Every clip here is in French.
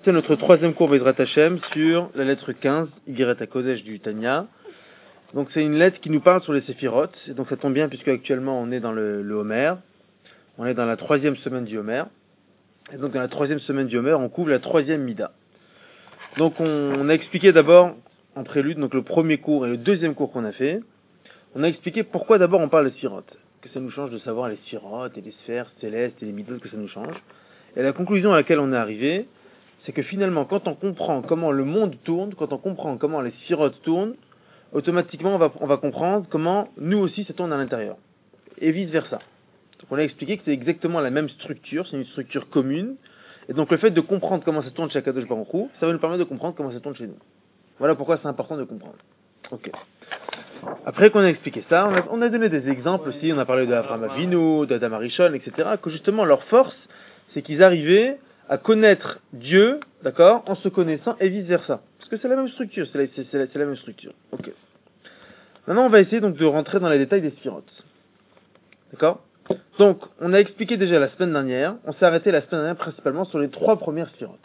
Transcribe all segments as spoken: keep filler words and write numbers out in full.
C'est notre troisième cours Bezrat Hashem sur la lettre quinze, Igeret HaKodesh du Tanya. Donc c'est une lettre qui nous parle sur les séphirotes, et donc ça tombe bien puisque actuellement on est dans le, le Homer, on est dans la troisième semaine du Homer, et donc dans la troisième semaine du Homer on couvre la troisième Mida. Donc on, on a expliqué d'abord en prélude, donc le premier cours et le deuxième cours qu'on a fait, on a expliqué pourquoi d'abord on parle des séphirotes, que ça nous change de savoir les séphirotes et les sphères célestes et les midot, que ça nous change. Et la conclusion à laquelle on est arrivé, c'est que finalement, quand on comprend comment le monde tourne, quand on comprend comment les séphirotes tournent, automatiquement, on va, on va comprendre comment nous aussi ça tourne à l'intérieur. Et vice versa. Donc, on a expliqué que c'est exactement la même structure, c'est une structure commune. Et donc, le fait de comprendre comment ça tourne chez Akadosh Baruch Hu, ça va nous permettre de comprendre comment ça tourne chez nous. Voilà pourquoi c'est important de comprendre. Ok. Après qu'on a expliqué ça, on a, on a donné des exemples aussi. On a parlé de Avraham Avinu, d'Adam Arishon, et cetera. Que justement, leur force, c'est qu'ils arrivaient à connaître Dieu, d'accord, en se connaissant et vice versa. Parce que c'est la même structure, c'est la, c'est, c'est la, c'est la même structure. Ok. Maintenant, on va essayer donc de rentrer dans les détails des sphirotes. D'accord? Donc, on a expliqué déjà la semaine dernière, on s'est arrêté la semaine dernière principalement sur les trois premières sphirotes.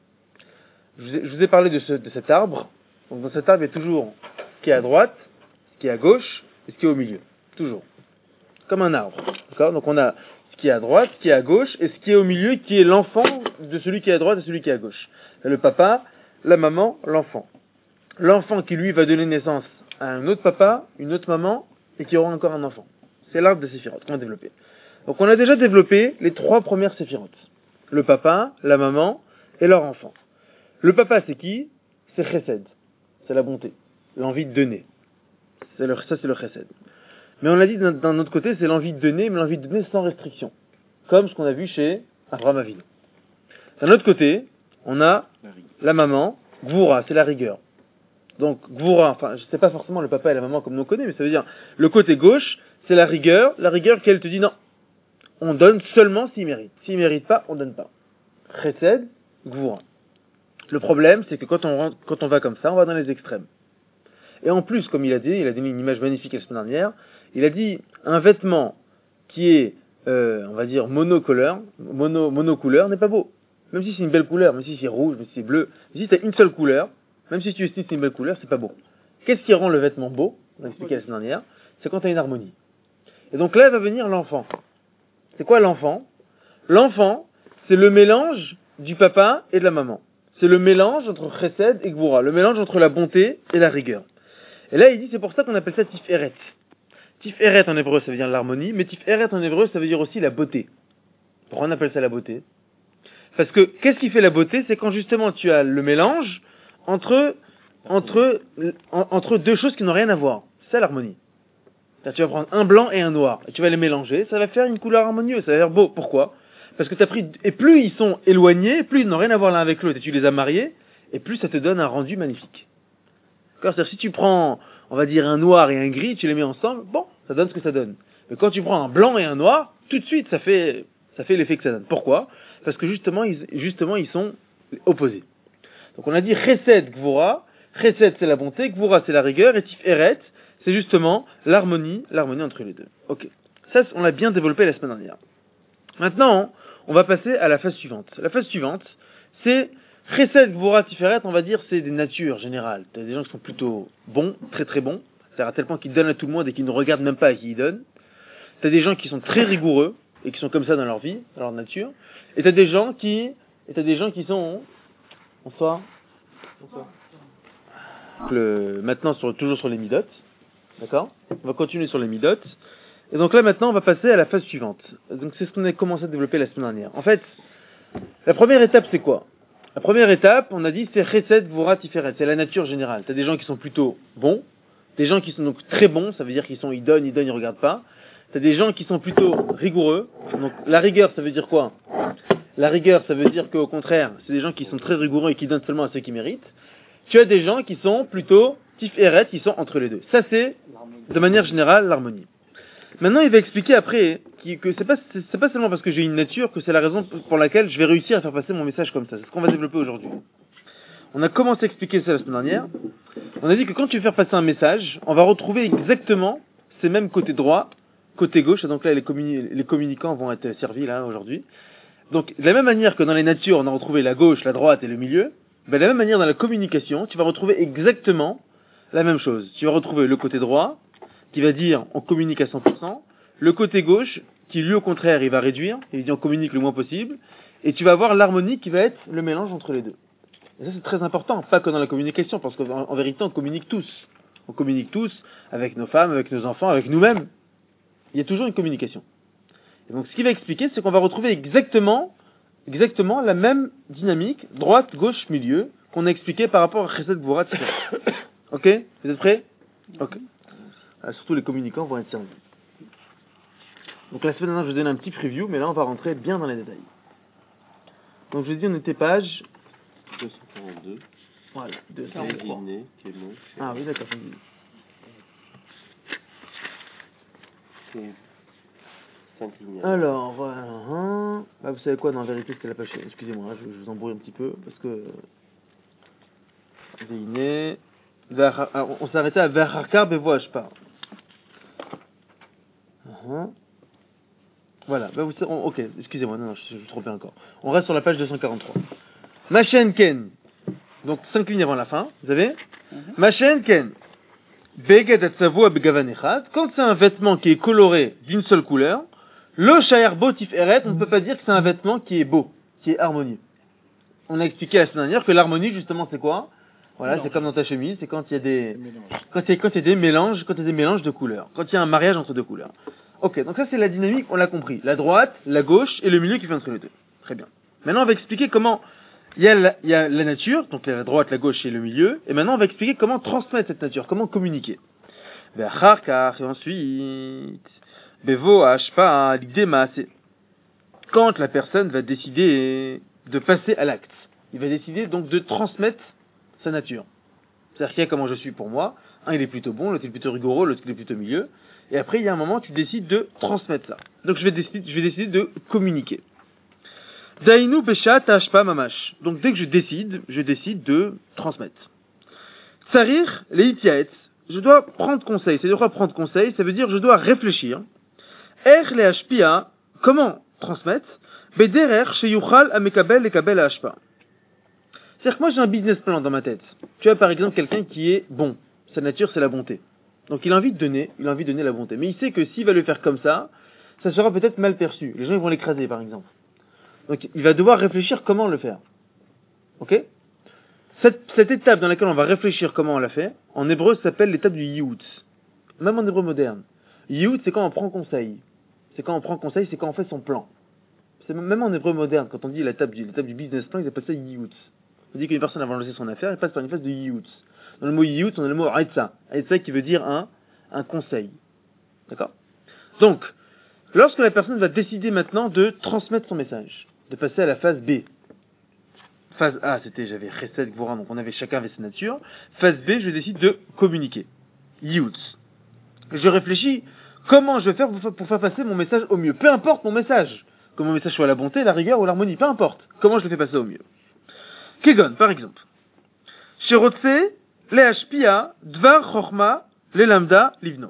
Je vous ai, je vous ai parlé de, ce, de cet arbre. Donc, dans cet arbre, il y a toujours ce qui est à droite, ce qui est à gauche et ce qui est au milieu. Toujours. Comme un arbre. D'accord? Donc, on a ce qui est à droite, ce qui est à gauche, et ce qui est au milieu, qui est l'enfant de celui qui est à droite et celui qui est à gauche. Le papa, la maman, l'enfant. L'enfant qui, lui, va donner naissance à un autre papa, une autre maman, et qui aura encore un enfant. C'est l'arbre des séphirotes qu'on a développé. Donc on a déjà développé les trois premières séphirotes. Le papa, la maman, et leur enfant. Le papa, c'est qui? C'est chesed. C'est la bonté. L'envie de donner. C'est le, ça, c'est le chesed. Mais on l'a dit d'un autre côté, c'est l'envie de donner, mais l'envie de donner sans restriction. Comme ce qu'on a vu chez Avraham Avinu. D'un autre côté, on a la maman, Gvura, c'est la rigueur. Donc, Gvura, enfin, je sais pas forcément le papa et la maman comme nous on connaît, mais ça veut dire, le côté gauche, c'est la rigueur, la rigueur qu'elle te dit non. On donne seulement s'il mérite. S'il mérite pas, on donne pas. Chesed, Gvura. Le problème, c'est que quand on rentre, quand on va comme ça, on va dans les extrêmes. Et en plus, comme il a dit, il a donné une image magnifique la semaine dernière, il a dit un vêtement qui est, euh, on va dire, monocouleur, mono, monocouleur n'est pas beau. Même si c'est une belle couleur, même si c'est rouge, même si c'est bleu, même si tu as une seule couleur, même si tu estimes que c'est une belle couleur, c'est pas beau. Qu'est-ce qui rend le vêtement beau? On a expliqué la semaine dernière, c'est quand tu as une harmonie. Et donc là va venir l'enfant. C'est quoi l'enfant? L'enfant, c'est le mélange du papa et de la maman. C'est le mélange entre chesed et gvura, le mélange entre la bonté et la rigueur. Et là il dit, c'est pour ça qu'on appelle ça tiferet. Tiferet en hébreu ça veut dire l'harmonie, mais tiferet en hébreu ça veut dire aussi la beauté. Pourquoi on appelle ça la beauté? Parce que, qu'est-ce qui fait la beauté? C'est quand justement tu as le mélange entre, entre, en, entre deux choses qui n'ont rien à voir. C'est ça l'harmonie. C'est-à-dire, tu vas prendre un blanc et un noir, et tu vas les mélanger, ça va faire une couleur harmonieuse, ça va faire beau. Pourquoi? Parce que tu as pris, et plus ils sont éloignés, plus ils n'ont rien à voir l'un avec l'autre, et tu les as mariés, et plus ça te donne un rendu magnifique. D'accord? C'est-à-dire, si tu prends, on va dire un noir et un gris, tu les mets ensemble, bon, ça donne ce que ça donne. Mais quand tu prends un blanc et un noir, tout de suite, ça fait, ça fait l'effet que ça donne. Pourquoi? Parce que justement, ils, justement, ils sont opposés. Donc on a dit chesed gvura, chesed c'est la bonté, gvura c'est la rigueur, et tiferet c'est justement l'harmonie, l'harmonie entre les deux. Ok. Ça, on l'a bien développé la semaine dernière. Maintenant, on va passer à la phase suivante. La phase suivante, c'est chesed, gvura, tiferet, on va dire, c'est des natures générales. Il y a des gens qui sont plutôt bons, très très bons, c'est-à-dire à tel point qu'ils donnent à tout le monde et qu'ils ne regardent même pas à qui ils donnent. Tu as des gens qui sont très rigoureux, et qui sont comme ça dans leur vie, dans leur nature. Et t'as des gens qui, et t'as des gens qui sont, bonsoir, bonsoir. Le, maintenant sur, toujours sur les midotes, d'accord? On va continuer sur les midotes. Et donc là maintenant on va passer à la phase suivante. Donc c'est ce qu'on a commencé à développer la semaine dernière. En fait, la première étape c'est quoi? La première étape, on a dit c'est chesed, gvura, tiferet, c'est la nature générale. T'as des gens qui sont plutôt bons, des gens qui sont donc très bons, ça veut dire qu'ils sont, ils donnent, ils donnent, ils regardent pas. T'as des gens qui sont plutôt rigoureux. Donc la rigueur, ça veut dire quoi? La rigueur, ça veut dire qu'au contraire, c'est des gens qui sont très rigoureux et qui donnent seulement à ceux qui méritent. Tu as des gens qui sont plutôt tiferet, qui sont entre les deux. Ça c'est, de manière générale, l'harmonie. Maintenant, il va expliquer après que c'est pas, c'est pas seulement parce que j'ai une nature que c'est la raison pour laquelle je vais réussir à faire passer mon message comme ça. C'est ce qu'on va développer aujourd'hui. On a commencé à expliquer ça la semaine dernière. On a dit que quand tu veux faire passer un message, on va retrouver exactement ces mêmes côtés droit, côté gauche, et donc là les, communi- les communicants vont être servis là aujourd'hui, Donc, de la même manière que dans les natures, on a retrouvé la gauche, la droite et le milieu, ben, de la même manière, dans la communication, tu vas retrouver exactement la même chose. Tu vas retrouver le côté droit, qui va dire on communique à cent pour cent, le côté gauche, qui lui au contraire, il va réduire, il dit on communique le moins possible, et tu vas avoir l'harmonie qui va être le mélange entre les deux. Et ça c'est très important, pas que dans la communication, parce qu'en en vérité on communique tous. On communique tous avec nos femmes, avec nos enfants, avec nous-mêmes. Il y a toujours une communication. Et donc ce qu'il va expliquer, c'est qu'on va retrouver exactement, exactement la même dynamique, droite, gauche, milieu, qu'on a expliqué par rapport à Chesed Gvura Tzedaka. Ok? Vous êtes prêts? Ok. Alors, surtout les communicants vont être servis. Donc la semaine dernière, je vous donne un petit preview, mais là on va rentrer bien dans les détails. Donc je vous ai dit, on était page deux cent quarante-deux. Voilà, deux cent quarante-trois. Ah oui, d'accord. Alors, voilà. Bah, vous savez quoi, dans la vérité, c'était la page. Excusez-moi, je, je vous embrouille un petit peu, parce que. Véiné. On s'est arrêté à Verharkar Bevoa Ashpa. Uh-huh. Voilà, bah vous, on, ok, excusez-moi, non, non, je, je me trompais encore. On reste sur la page deux cent quarante-trois. Machen Ken. Donc, cinq lignes avant la fin, vous avez Machen Ken. Beged Atzavua Begavan Echad. Quand c'est un vêtement qui est coloré d'une seule couleur, le Sha'er Bo Tiferet, on ne peut pas dire que c'est un vêtement qui est beau, qui est harmonieux. On a expliqué la semaine dernière que l'harmonie, justement, c'est quoi? Voilà, mélange. C'est comme dans ta chemise, c'est quand il y a des, quand il y a, quand il y a des mélanges, quand il y a des mélanges de couleurs, quand il y a un mariage entre deux couleurs. Ok, donc ça c'est la dynamique, on l'a compris. La droite, la gauche et le milieu qui fait entre les deux. Très bien. Maintenant on va expliquer comment, il y a la, il y a la nature, donc la droite, la gauche et le milieu, et maintenant on va expliquer comment transmettre cette nature, comment communiquer. Et ensuite, Bevo Ashpa l'idéma, c'est quand la personne va décider de passer à l'acte. Il va décider donc de transmettre sa nature. C'est-à-dire qu'il y a comment je suis pour moi, un il est plutôt bon, l'autre il est plutôt rigoureux, l'autre il est plutôt milieu, et après il y a un moment tu décides de transmettre ça. Donc je vais décider, je vais décider de communiquer. Dainu Pesha Tashpa Mamash. Donc dès que je décide, je décide de transmettre. Tsarir Leitiaetz. Je dois prendre conseil. C'est de quoi prendre conseil? Ça veut dire je dois réfléchir. Er le Hashpia. Comment transmettre? Bederer Sheyuchal Amekabel Lekabel Hashpa. C'est-à-dire que moi j'ai un business plan dans ma tête. Tu as par exemple quelqu'un qui est bon. Sa nature c'est la bonté. Donc il a envie de donner, il a envie de donner la bonté. Mais il sait que s'il va le faire comme ça, ça sera peut-être mal perçu. Les gens ils vont l'écraser par exemple. Donc il va devoir réfléchir comment le faire. Ok? Cette, cette étape dans laquelle on va réfléchir comment on l'a fait, en hébreu ça s'appelle l'étape du yiout. Même en hébreu moderne. Yiout c'est quand on prend conseil. C'est quand on prend conseil, c'est quand on fait son plan. C'est même en hébreu moderne, quand on dit l'étape du, l'étape du business plan, ils appellent ça yiout. On dit qu'une personne avant de lancer son affaire, elle passe par une phase de yiout. Dans le mot yiout, on a le mot aïtsa. Aïtsa qui veut dire un, un conseil. D'accord? Donc, lorsque la personne va décider maintenant de transmettre son message, de passer à la phase B. Phase A, c'était, j'avais Chesed Gvura, donc on avait chacun avait sa nature. Phase B, je décide de communiquer. Yiout. Je réfléchis, comment je vais faire pour faire passer mon message au mieux? Peu importe mon message. Que mon message soit la bonté, la rigueur ou l'harmonie, peu importe. Comment je le fais passer au mieux? Kegon, par exemple. Sherotse, le Hashpia, Dvar Chorma, le Lambda, Livno.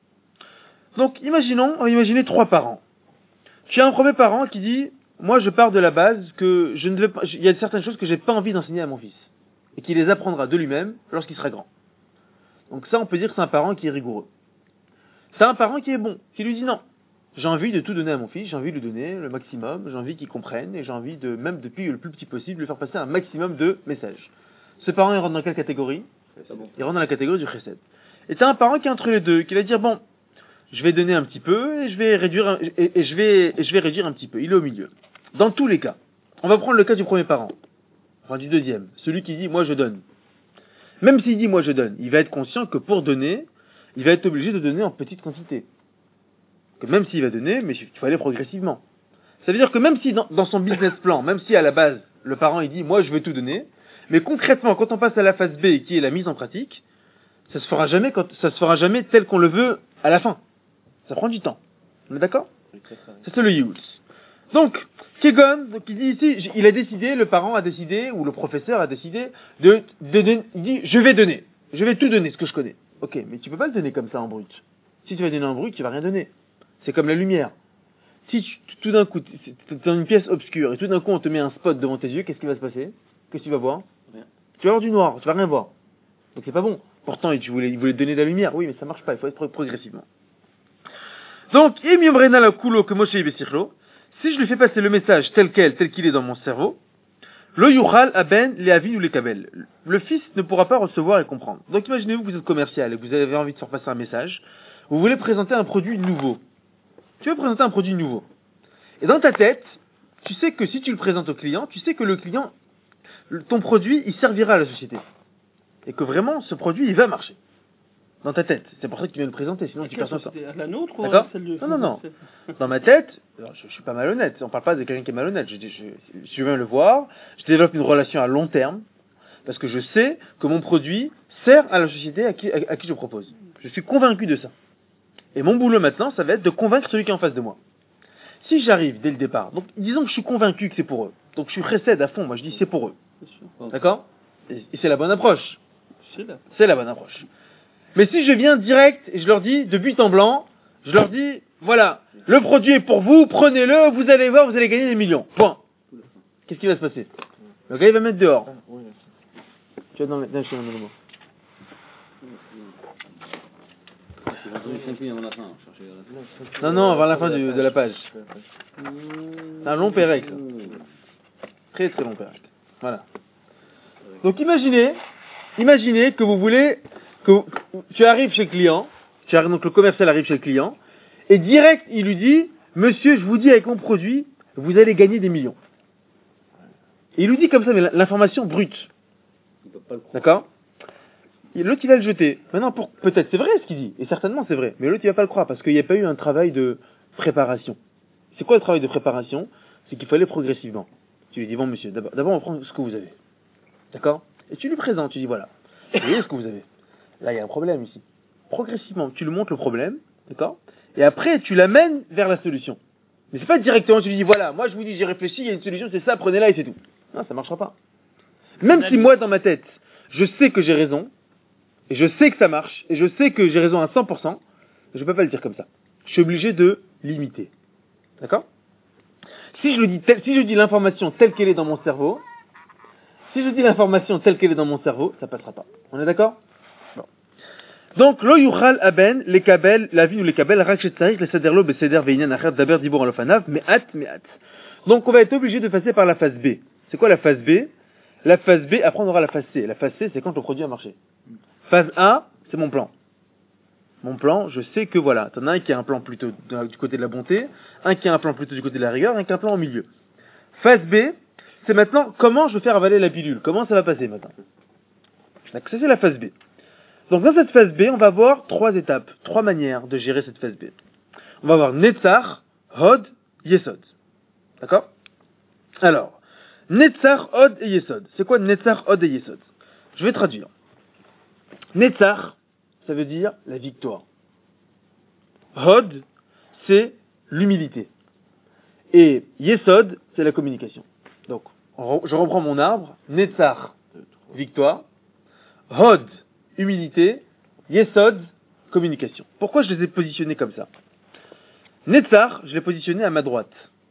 Donc, imaginons, on va imaginer trois parents. Tu as un premier parent qui dit, moi je pars de la base que je ne vais pas, il y a certaines choses que j'ai pas envie d'enseigner à mon fils. Et qu'il les apprendra de lui-même lorsqu'il sera grand. Donc ça, on peut dire que c'est un parent qui est rigoureux. C'est un parent qui est bon, qui lui dit non. J'ai envie de tout donner à mon fils, j'ai envie de lui donner le maximum, j'ai envie qu'il comprenne, et j'ai envie de, même depuis le plus petit possible, lui faire passer un maximum de messages. Ce parent, il rentre dans quelle catégorie? Il rentre dans la catégorie du chesed. Et t'as un parent qui est entre les deux, qui va dire, bon, je vais donner un petit peu, et je vais réduire, un, et, et je vais, et je vais réduire un petit peu. Il est au milieu. Dans tous les cas. On va prendre le cas du premier parent. Enfin, du deuxième. Celui qui dit, moi je donne. Même s'il dit, moi je donne, il va être conscient que pour donner, il va être obligé de donner en petite quantité. Que même s'il va donner, mais il faut aller progressivement. Ça veut dire que même si dans, dans son business plan, même si à la base, le parent il dit, moi je veux tout donner, mais concrètement, quand on passe à la phase B, qui est la mise en pratique, ça se fera jamais quand, ça se fera jamais tel qu'on le veut à la fin. Ça prend du temps. On est d'accord? C'est ça le yiout. Donc, Kegon, donc il dit ici, il a décidé, le parent a décidé, ou le professeur a décidé, de, de, de il dit, je vais donner. Je vais tout donner, ce que je connais. Ok, mais tu peux pas le donner comme ça en brut. Si tu vas donner en brut, tu vas rien donner. C'est comme la lumière. si tu, tout d'un coup, tu es dans une pièce obscure et tout d'un coup on te met un spot devant tes yeux, qu'est-ce qui va se passer? Qu'est-ce que tu vas voir? Rien. Tu vas voir du noir, tu vas rien voir. Donc c'est pas bon. Pourtant, tu voulais, il voulait te donner de la lumière. Oui, mais ça marche pas, il faut être progressivement. Donc, si je lui fais passer le message tel quel, tel qu'il est dans mon cerveau, lo yuchal aben les avin ou les kabel. Le fils ne pourra pas recevoir et comprendre. Donc imaginez-vous que vous êtes commercial et que vous avez envie de faire passer un message. Vous voulez présenter un produit nouveau. Tu veux présenter un produit nouveau. Et dans ta tête, tu sais que si tu le présentes au client, tu sais que le client, ton produit, il servira à la société. Et que vraiment, ce produit, il va marcher. Dans ta tête. C'est pour ça que tu viens le présenter, sinon tu perds ton temps. La nôtre ou D'accord? celle de... Non, non, non. Dans ma tête, alors, je, je suis pas malhonnête. On parle pas de quelqu'un qui est malhonnête. Je, je, je, je viens le voir, je développe une relation à long terme, parce que je sais que mon produit sert à la société à qui, à, à qui je propose. Je suis convaincu de ça. Et mon boulot maintenant, ça va être de convaincre celui qui est en face de moi. Si j'arrive dès le départ, donc disons que je suis convaincu que c'est pour eux. Donc je suis précède à fond, moi je dis c'est pour eux. D'accord? Et, et c'est la bonne approche. C'est là. C'est la bonne approche. Mais si je viens direct et je leur dis de but en blanc, je leur dis voilà, le produit est pour vous, prenez-le, vous allez voir, vous allez gagner des millions. Point. Qu'est-ce qui va se passer? Le gars il va mettre dehors. Tu vas dans le dans le mot. Non, non, avant la fin du, de la page. C'est un long pérec, ça. Très très long pérec. Voilà. Donc imaginez, imaginez que vous voulez, que vous, tu arrives chez le client, tu arrives, donc le commercial arrive chez le client, et direct il lui dit, monsieur, je vous dis avec mon produit, vous allez gagner des millions. Et il lui dit comme ça, mais l'information brute. D'accord? Et l'autre il va le jeter. Maintenant, pour, peut-être c'est vrai ce qu'il dit, et certainement c'est vrai, mais l'autre il va pas le croire, parce qu'il n'y a pas eu un travail de préparation. C'est quoi le travail de préparation? C'est qu'il fallait progressivement. Tu lui dis, bon monsieur, d'abord, d'abord on prend ce que vous avez. D'accord? Et tu lui présentes, tu dis voilà, vous voyez ce que vous avez. Là il y a un problème ici. Progressivement, tu lui montres le problème, d'accord? Et après tu l'amènes vers la solution. Mais c'est pas directement, tu lui dis voilà, moi je vous dis j'ai réfléchi, il y a une solution, c'est ça, prenez-la et c'est tout. Non, ça marchera pas. Même si moi dans ma tête, je sais que j'ai raison, et je sais que ça marche, et je sais que j'ai raison à cent pour cent, je peux pas le dire comme ça. Je suis obligé de limiter. D'accord? Si je le dis tel, si je dis l'information telle qu'elle est dans mon cerveau, si je dis l'information telle qu'elle est dans mon cerveau, ça passera pas. On est d'accord? Bon. Donc, lo yuchal aben, les kabel, la vie ou les kabel, rak shetzarich, le sederlo, beseder, veinyan, achat, daber, dibor, alofanav, me'at, me'at. Donc, on va être obligé de passer par la phase B. C'est quoi la phase B? La phase B, après on aura la phase C. La phase C, c'est quand le produit a marché. Phase A, c'est mon plan. Mon plan, je sais que voilà, t'en as un qui a un plan plutôt du côté de la bonté, un qui a un plan plutôt du côté de la rigueur, un qui a un plan au milieu. Phase B, c'est maintenant comment je vais faire avaler la pilule, comment ça va passer maintenant. Donc ça c'est la phase B. Donc dans cette phase B, on va avoir trois étapes, trois manières de gérer cette phase B. On va avoir Netzar, Hod, Yesod. D'accord? Alors, Netzar, Hod et Yesod. C'est quoi Netzar, Hod et Yesod? Je vais traduire. Netzar, ça veut dire la victoire. Hod, c'est l'humilité. Et Yesod, c'est la communication. Donc, je reprends mon arbre. Netzar, victoire. Hod, humilité. Yesod, communication. Pourquoi je les ai positionnés comme ça? Netzar, je l'ai positionné à ma droite.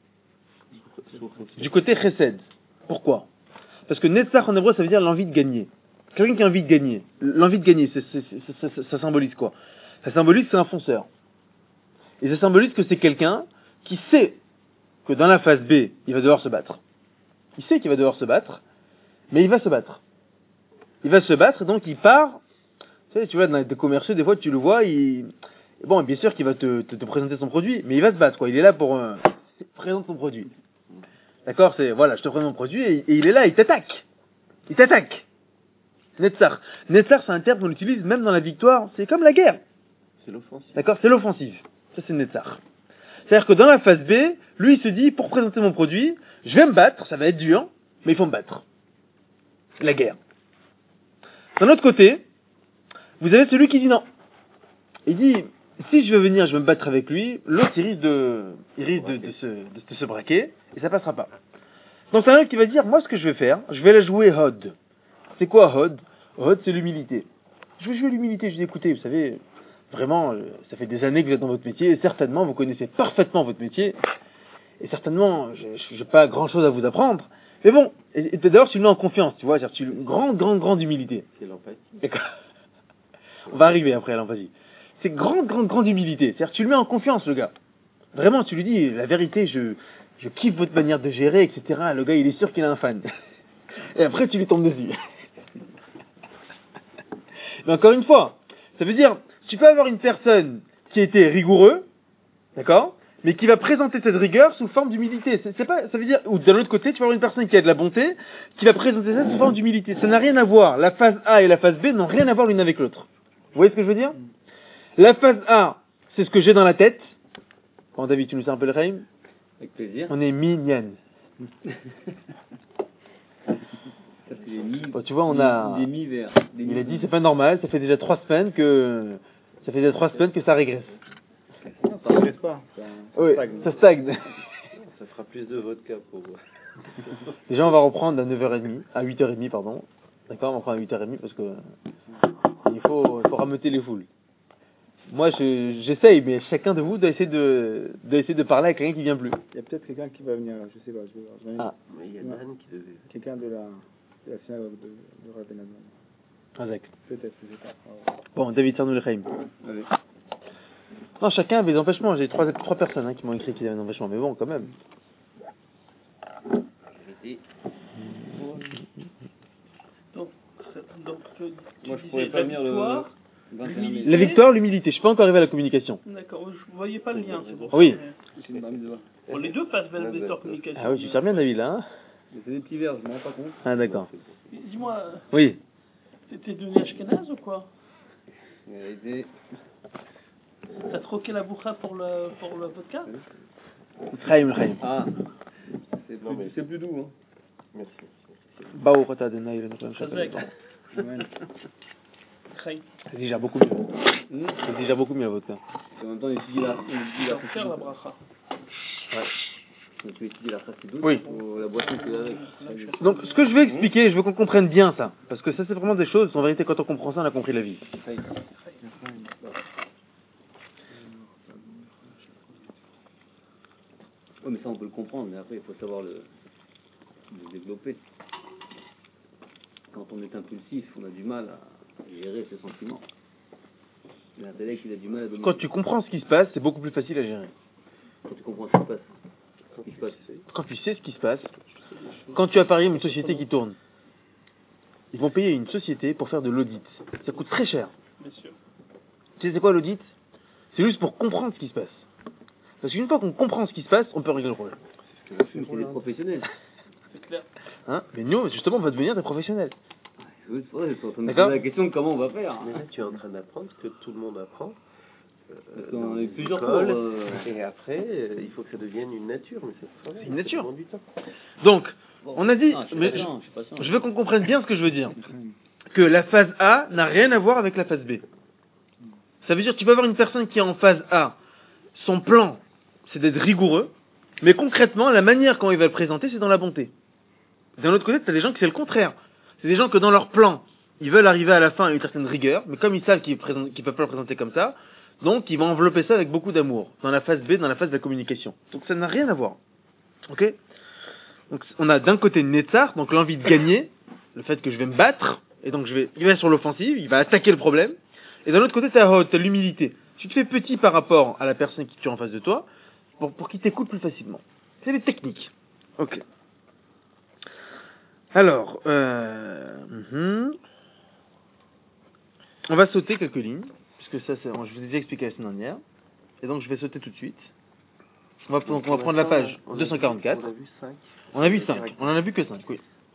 Du côté Chesed. Pourquoi? Parce que Netzar en hébreu, ça veut dire l'envie de gagner. Quelqu'un qui a envie de gagner. L'envie de gagner, c'est, c'est, c'est, ça, ça, ça symbolise quoi? Ça symbolise que c'est un fonceur. Et ça symbolise que c'est quelqu'un qui sait que dans la phase B, il va devoir se battre. Il sait qu'il va devoir se battre, mais il va se battre. Il va se battre, donc il part. Tu sais, tu vois, dans les commerciaux, des fois, tu le vois, il... Bon, bien sûr qu'il va te, te, te présenter son produit, mais il va se battre, quoi. Il est là pour... Euh, présente son produit. D'accord? C'est, voilà, je te présente mon produit, et, et il est là, il t'attaque. Il t'attaque. Netzar. Netzar, c'est un terme qu'on utilise même dans la victoire. C'est comme la guerre. C'est l'offensive. D'accord? C'est l'offensive. Ça, c'est Netzar. C'est-à-dire que dans la phase B, lui, il se dit, pour présenter mon produit, je vais me battre, ça va être dur, mais il faut me battre. La guerre. D'un autre côté, vous avez celui qui dit non. Il dit, si je veux venir, je vais me battre avec lui, l'autre, il risque de, il risque de, de, se, de, de se braquer, et ça passera pas. Donc, c'est un autre qui va dire, moi, ce que je vais faire, je vais la jouer Hod. C'est quoi Hod? Hod, c'est l'humilité. Je vais jouer l'humilité, je dis, écoutez, vous savez, vraiment, ça fait des années que vous êtes dans votre métier, et certainement, vous connaissez parfaitement votre métier. Et certainement, je n'ai pas grand-chose à vous apprendre. Mais bon, et, et d'ailleurs, tu le mets en confiance, tu vois, c'est-à-dire, tu une grande, grande, grande humilité. C'est l'empathie. On va arriver après à l'empathie. C'est grande, grande, grande humilité. C'est-à-dire, tu le mets en confiance, le gars. Vraiment, tu lui dis, la vérité, je, je kiffe votre manière de gérer, et cetera. Le gars, il est sûr qu'il a un fan. Et après, tu lui tombes dessus. Mais encore une fois, ça veut dire, tu peux avoir une personne qui a été rigoureux, d'accord, mais qui va présenter cette rigueur sous forme d'humilité. C'est, c'est pas, ça veut dire, ou d'un autre côté, tu vas avoir une personne qui a de la bonté, qui va présenter ça sous forme d'humilité. Ça n'a rien à voir. La phase A et la phase B n'ont rien à voir l'une avec l'autre. Vous voyez ce que je veux dire? La phase A, c'est ce que j'ai dans la tête. Bon, David, tu nous sais un peu le règne? Avec plaisir. On est mignonne. Ça, c'est des mi- Bon, tu vois, on des- a, Des mi-verts. Des il a mi- dit, c'est pas normal, ça fait déjà trois semaines que, ça fait déjà trois semaines que ça régresse. Non, ça regresse pas. Ça, ça Oui, stagne. ça stagne. Ça fera plus de vodka pour vous. Déjà, on va reprendre à neuf heures trente, à huit heures trente, pardon. D'accord, on va reprendre à huit heures trente parce que il faut, il faut rameuter les foules. Moi, je, j'essaye, mais chacun de vous doit essayer de, doit essayer de parler à quelqu'un qui vient plus. Il y a peut-être quelqu'un qui va venir, je sais pas, je vais voir. Je vais- Ah, Mais il y a Dan qui devait. Quelqu'un de la, de la synagogue de, de Rabbi Nadman. Razak. Peut-être, je sais pas. Ah, ouais. Bon, David Sarnou le Chaim. Allez. Non, chacun avait des empêchements. J'ai trois, trois personnes hein, qui m'ont écrit qu'ils avaient des empêchements, mais bon, quand même. Et Donc, donc tu, tu moi, je disais pourrais pas la venir le victoire, vingt et un mai. l'humilité. La victoire, l'humilité. Je suis pas encore arrivé à la communication. D'accord, je voyais pas le lien, c'est pour Oui. ça. mais- C'est une barbe de doigt. Bon, les deux passent vers le victoire communication. Ah oui, tu sers bien, David, là. Hein Mais c'est des petits verres, je m'en rends pas compte. Ah, d'accord. Dis-moi, Oui. t'étais devenu ashkénaze ou quoi? Il a été. T'as troqué la boucha pour le, pour le vodka? Chaim le Chaim. Ah, c'est Non, plus, mais- c'est plus doux, hein. Merci. Baou Rota de Naïl, notre homme Razak. chacun. Chaim. Ça digère beaucoup mieux. Hum. Ça digère beaucoup mieux, la vodka. Et en même temps, on étudie la, on étudie Tu la vas faire la bracha. On peut étudier la chassidoute Oui. ou la boisson que avec. Donc, ce que je veux expliquer, je veux qu'on comprenne bien ça. Parce que ça, c'est vraiment des choses, en vérité, quand on comprend ça, on a compris la vie. Oui, mais ça, on peut le comprendre, mais après, il faut savoir le, le développer. Quand on est impulsif, on a du mal à gérer ses sentiments. L'intellect, il a du mal à dominer. Quand tu comprends ce qui se passe, c'est beaucoup plus facile à gérer. Quand tu comprends ce qui se passe. Ce qui se passe. Quand tu sais ce qui se passe, quand tu as par exemple une société qui tourne, ils vont payer une société pour faire de l'audit. Ça coûte très cher. Bien sûr. Tu sais c'est quoi l'audit? C'est juste pour comprendre ce qui se passe. Parce qu'une fois qu'on comprend ce qui se passe, on peut régler le problème. Mais c'est des professionnels. C'est clair. Hein? Mais nous, justement, on va devenir des professionnels. Oui, c'est vrai, ils sont en train de se D'accord. poser la question de comment on va faire. Mais là, tu es en train d'apprendre ce que tout le monde apprend. euh, Parce qu'on dans a eu les plusieurs écoles, cours, euh, Et après, euh, il faut que ça devienne une nature. Mais c'est C'est une nature. Ça demande du temps. Donc, Bon. on a dit, Non, je suis mais patient, je suis patient. je veux qu'on comprenne bien ce que je veux dire. Que la phase A n'a rien à voir avec la phase B. Ça veut dire que tu peux avoir une personne qui est en phase A, son plan, c'est d'être rigoureux, mais concrètement, la manière comment il va le présenter, c'est dans la bonté. D'un autre côté, tu as des gens qui c'est le contraire. C'est des gens que dans leur plan, ils veulent arriver à la fin à une certaine rigueur, mais comme ils savent qu'ils ne peuvent pas le présenter comme ça, donc ils vont envelopper ça avec beaucoup d'amour, dans la phase B, dans la phase de la communication. Donc ça n'a rien à voir. Ok? Donc on a d'un côté Netzar, donc l'envie de gagner, le fait que je vais me battre, et donc je vais, il va sur l'offensive, il va attaquer le problème. Et d'un autre côté, tu as l'humilité. Tu te fais petit par rapport à la personne qui tu as en face de toi, pour, pour qu'il t'écoute plus facilement. C'est des techniques. Ok. Alors, euh, mm-hmm. on va sauter quelques lignes, puisque ça, c'est, je vous ai déjà expliqué la semaine dernière, et donc je vais sauter tout de suite. On va, donc, on va prendre la page On a deux cent quarante-quatre. vu- On a vu cinq. On a vu cinq. On en a vu que cinq, oui.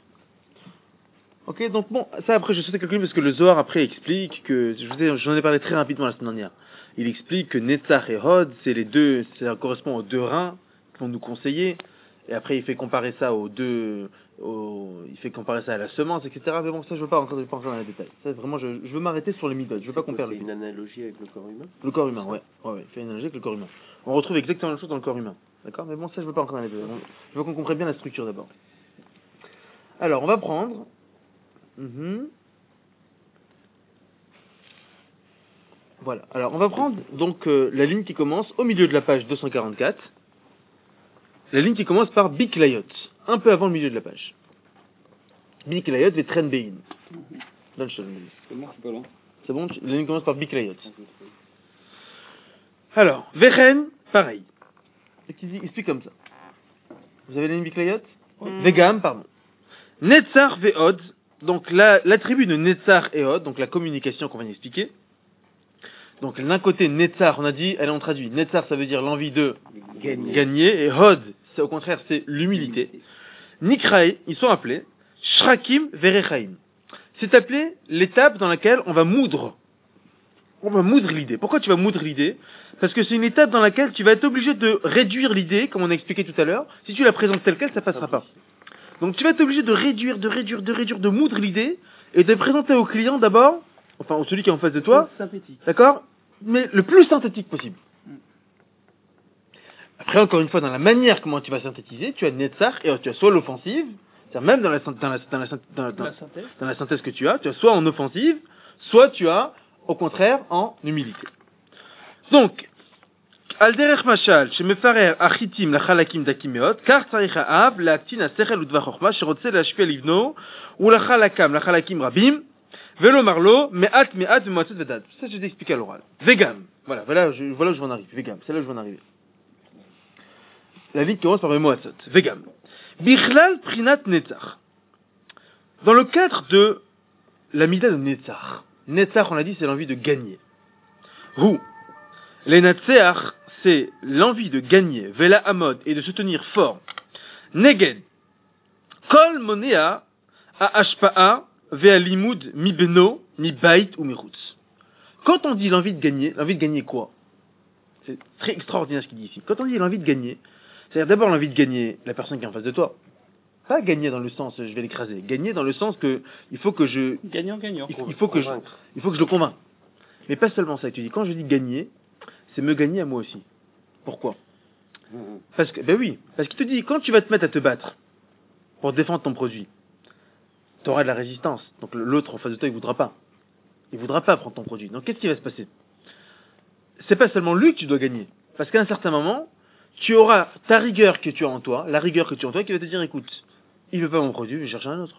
Ok, donc bon, ça après je sautais quelques lignes parce que le Zohar après explique que, je vous ai, j'en ai parlé très rapidement la semaine dernière. Il explique que Netzach et Hod, c'est les deux, ça correspond aux deux reins qui vont nous conseiller. Et après il fait comparer ça aux deux, aux, il fait comparer ça à la semence, et cetera. Mais bon, ça je veux pas rentrer, je veux pas rentrer dans les détails. Ça vraiment, je, je veux m'arrêter sur les midotes. Je veux pas qu'on perde C'est le une analogie avec le corps humain. le corps humain, ouais. Ouais, ouais. Il fait une analogie avec le corps humain. On retrouve exactement la même chose dans le corps humain. D'accord? Mais bon, ça je veux pas rentrer dans les détails. Je veux qu'on comprenne bien la structure d'abord. Alors, on va prendre. Mhm. Voilà. Alors, on va prendre donc euh, la ligne qui commence au milieu de la page deux cent quarante-quatre. la ligne qui commence par Biklayot, un peu avant le milieu de la page. Biklayot Vetren Bein. Donne je te le dis. C'est bon, je suis pas loin. C'est bon, tu- la ligne commence par Biklayot. Alors, Vechen, pareil. Et qui dit, explique comme ça. Vous avez la ligne Biklayot? Vegam, pardon. Netzar Veod, donc la, l'attribut de Netzar et Od, donc la communication qu'on vient d'expliquer. Donc d'un côté, Netzar, on a dit, allez on traduit, Netzar ça veut dire l'envie de Gagner. gagner, et Hod, c'est au contraire, c'est l'humilité. Nikrae, ils sont appelés Shrakim Verechaim. C'est appelé l'étape dans laquelle on va moudre. On va moudre l'idée. Pourquoi tu vas moudre l'idée? Parce que c'est une étape dans laquelle tu vas être obligé de réduire l'idée, comme on a expliqué tout à l'heure. Si tu la présentes telle quelle, ça passera pas. Donc tu vas être obligé de réduire, de réduire, de réduire, de moudre l'idée, et de présenter au client d'abord, enfin celui qui est en face de toi, Synthétique. d'accord? Mais le plus synthétique possible. Après, encore une fois, dans la manière comment tu vas synthétiser, tu as Netzach et tu as soit l'offensive, c'est-à-dire même dans la, dans la, dans la, dans, dans, La synthèse. dans la synthèse que tu as, tu as soit en offensive, soit tu as, au contraire, en humilité. Donc, Alderech Mashal, chez Mefarer Achitim la Chalakim d'Akimeot, car Tzarich Ha'av, la Aktin Asechel Udva Chochma, Shirotze la Shpia Livno, ou la Chalakam, la Chalakim Rabim, Velo Marlo, Me'at Me'at Me'atzot Vedad. Ça, je t'ai expliqué à l'oral. Vegam. Voilà, voilà, je, voilà où je vais en arriver. Vegam, c'est là où je vais en arriver. La ligne commence par le mot Atzot. Vegam. Bichlal Prinat Netzach. Dans le cadre de la mida de Netzach. Netzach, on l'a dit, c'est l'envie de gagner. Rou. Les Natseach, c'est l'envie de gagner, Vela Amod, et de se tenir fort. Neged. Kol Monea, A Ashpa'a, Vea Limud, Mi Beno, Mi Bait ou Mi Chutz. Quand on dit l'envie de gagner, l'envie de gagner quoi? C'est très extraordinaire ce qu'il dit ici. Quand on dit l'envie de gagner, c'est-à-dire d'abord l'envie de gagner la personne qui est en face de toi. Pas gagner dans le sens je vais l'écraser. Gagner dans le sens que il faut que je, Gagnant, gagnant. il, il faut que je, il faut que je le convainc. Mais pas seulement ça. Tu dis quand je dis gagner, c'est me gagner à moi aussi. Pourquoi? Parce que, ben oui, parce qu'il te dit quand tu vas te mettre à te battre pour défendre ton produit, tu auras de la résistance. Donc l'autre en face de toi, il voudra pas. Il voudra pas prendre ton produit. Donc qu'est-ce qui va se passer? C'est pas seulement lui que tu dois gagner. Parce qu'à un certain moment, tu auras ta rigueur que tu as en toi, la rigueur que tu as en toi, qui va te dire, écoute, il veut pas mon produit, je vais chercher un autre.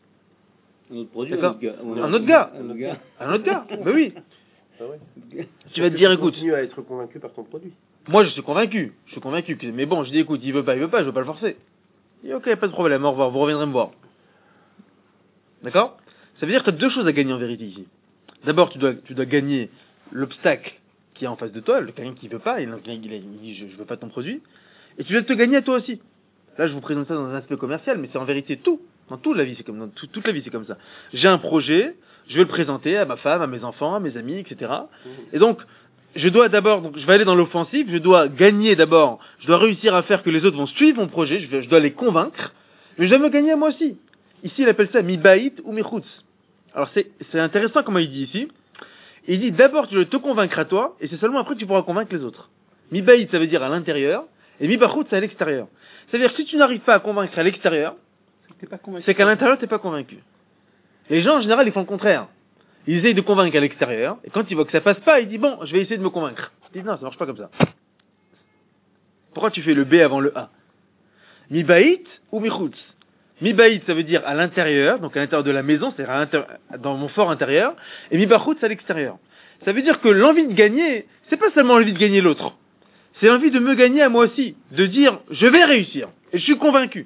Un autre produit, D'accord. un autre gars. Un autre gars. Un autre gars. Un autre gars. Ben oui. Ah ouais. Tu vas te dire, Tu écoute, continues à être convaincu par ton produit. moi je suis convaincu. Je suis convaincu. Que, mais bon, je dis, écoute, il veut pas, il veut pas, je veux pas le forcer. Et ok, pas de problème, au revoir, vous reviendrez me voir. D'accord? Ça veut dire que tu as deux choses à gagner en vérité ici. D'abord, tu dois, tu dois gagner l'obstacle qui est en face de toi, le quelqu'un qui veut pas, il, il, il, il dit je, je veux pas ton produit, et tu dois te gagner à toi aussi. Là, je vous présente ça dans un aspect commercial, mais c'est en vérité tout. Dans toute la vie, c'est comme dans tout, toute la vie, c'est comme ça. J'ai un projet, je vais le présenter à ma femme, à mes enfants, à mes amis, et cetera. Et donc, je dois d'abord, donc je vais aller dans l'offensive, je dois gagner d'abord, je dois réussir à faire que les autres vont suivre mon projet, je, vais, je dois les convaincre, mais je dois me gagner à moi aussi. Ici, il appelle ça mi baït ou mi chutz. Alors c'est, c'est intéressant comment il dit ici. Il dit d'abord tu dois te convaincre à toi, et c'est seulement après que tu pourras convaincre les autres. Mi baït, ça veut dire à l'intérieur, et mi bachut, c'est à l'extérieur. C'est-à-dire que si tu n'arrives pas à convaincre à l'extérieur, T'es pas convaincu. c'est qu'à l'intérieur, t'es pas convaincu. Les gens, en général, ils font le contraire. Ils essayent de convaincre à l'extérieur, et quand ils voient que ça passe pas, ils disent, bon, je vais essayer de me convaincre. Ils disent, non, ça marche pas comme ça. Pourquoi tu fais le B avant le A? Mi baït ou mi chutz? Mi baït, ça veut dire à l'intérieur, donc à l'intérieur de la maison, c'est-à-dire à l'intér- dans mon fort intérieur, et mi bachut, c'est à l'extérieur. Ça veut dire que l'envie de gagner, c'est pas seulement l'envie de gagner l'autre. C'est l'envie de me gagner à moi aussi. De dire, je vais réussir. Et je suis convaincu.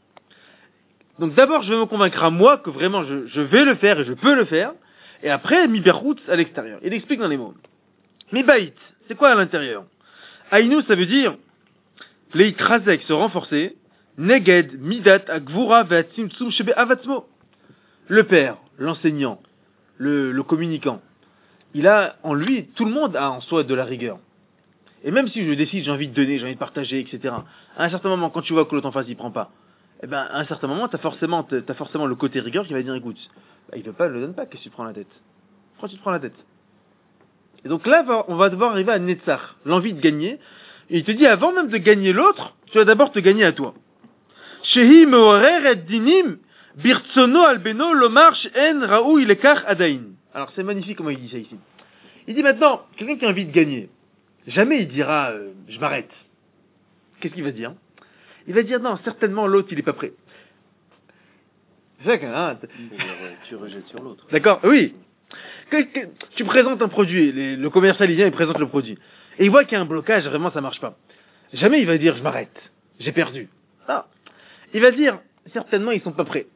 Donc d'abord, je vais me convaincre à moi que vraiment je, je vais le faire et je peux le faire. Et après, mi berhout à l'extérieur. Il explique dans les mots. Mi baït, c'est quoi à l'intérieur? Aïnou, ça veut dire, les krasek se renforcer. Neged, midat, agvura, ve'atzimtzum, shebe avatzmo. Le père, l'enseignant, le, le communicant. Il a en lui, tout le monde a en soi de la rigueur. Et même si je décide, j'ai envie de donner, j'ai envie de partager, et cetera. À un certain moment, quand tu vois que l'autre en face, il prend pas, eh ben, à un certain moment, t'as forcément, t'as forcément le côté rigueur qui va dire, écoute, bah, il veut pas, il le donne pas, qu'est-ce que tu prends la tête? Pourquoi tu te prends la tête? Et donc là, on va devoir arriver à Netzach, l'envie de gagner. Et il te dit, avant même de gagner l'autre, tu vas d'abord te gagner à toi. Shehi meorer et dinim, birtsono albeno lomar she'en raou ilekach adain. Alors c'est magnifique comment il dit ça ici. Il dit maintenant, quelqu'un qui a envie de gagner, jamais il dira euh, je m'arrête. Qu'est-ce qu'il va dire? il va dire non, certainement l'autre il est pas prêt. C'est ça que, hein, t- Tu rejettes sur l'autre. d'accord, oui. Que- que- tu présentes un produit, les- le commercial il vient, il présente le produit. Et il voit qu'il y a un blocage, vraiment ça marche pas. Jamais il va dire je m'arrête, j'ai perdu. Non. Il va dire certainement ils sont pas prêts.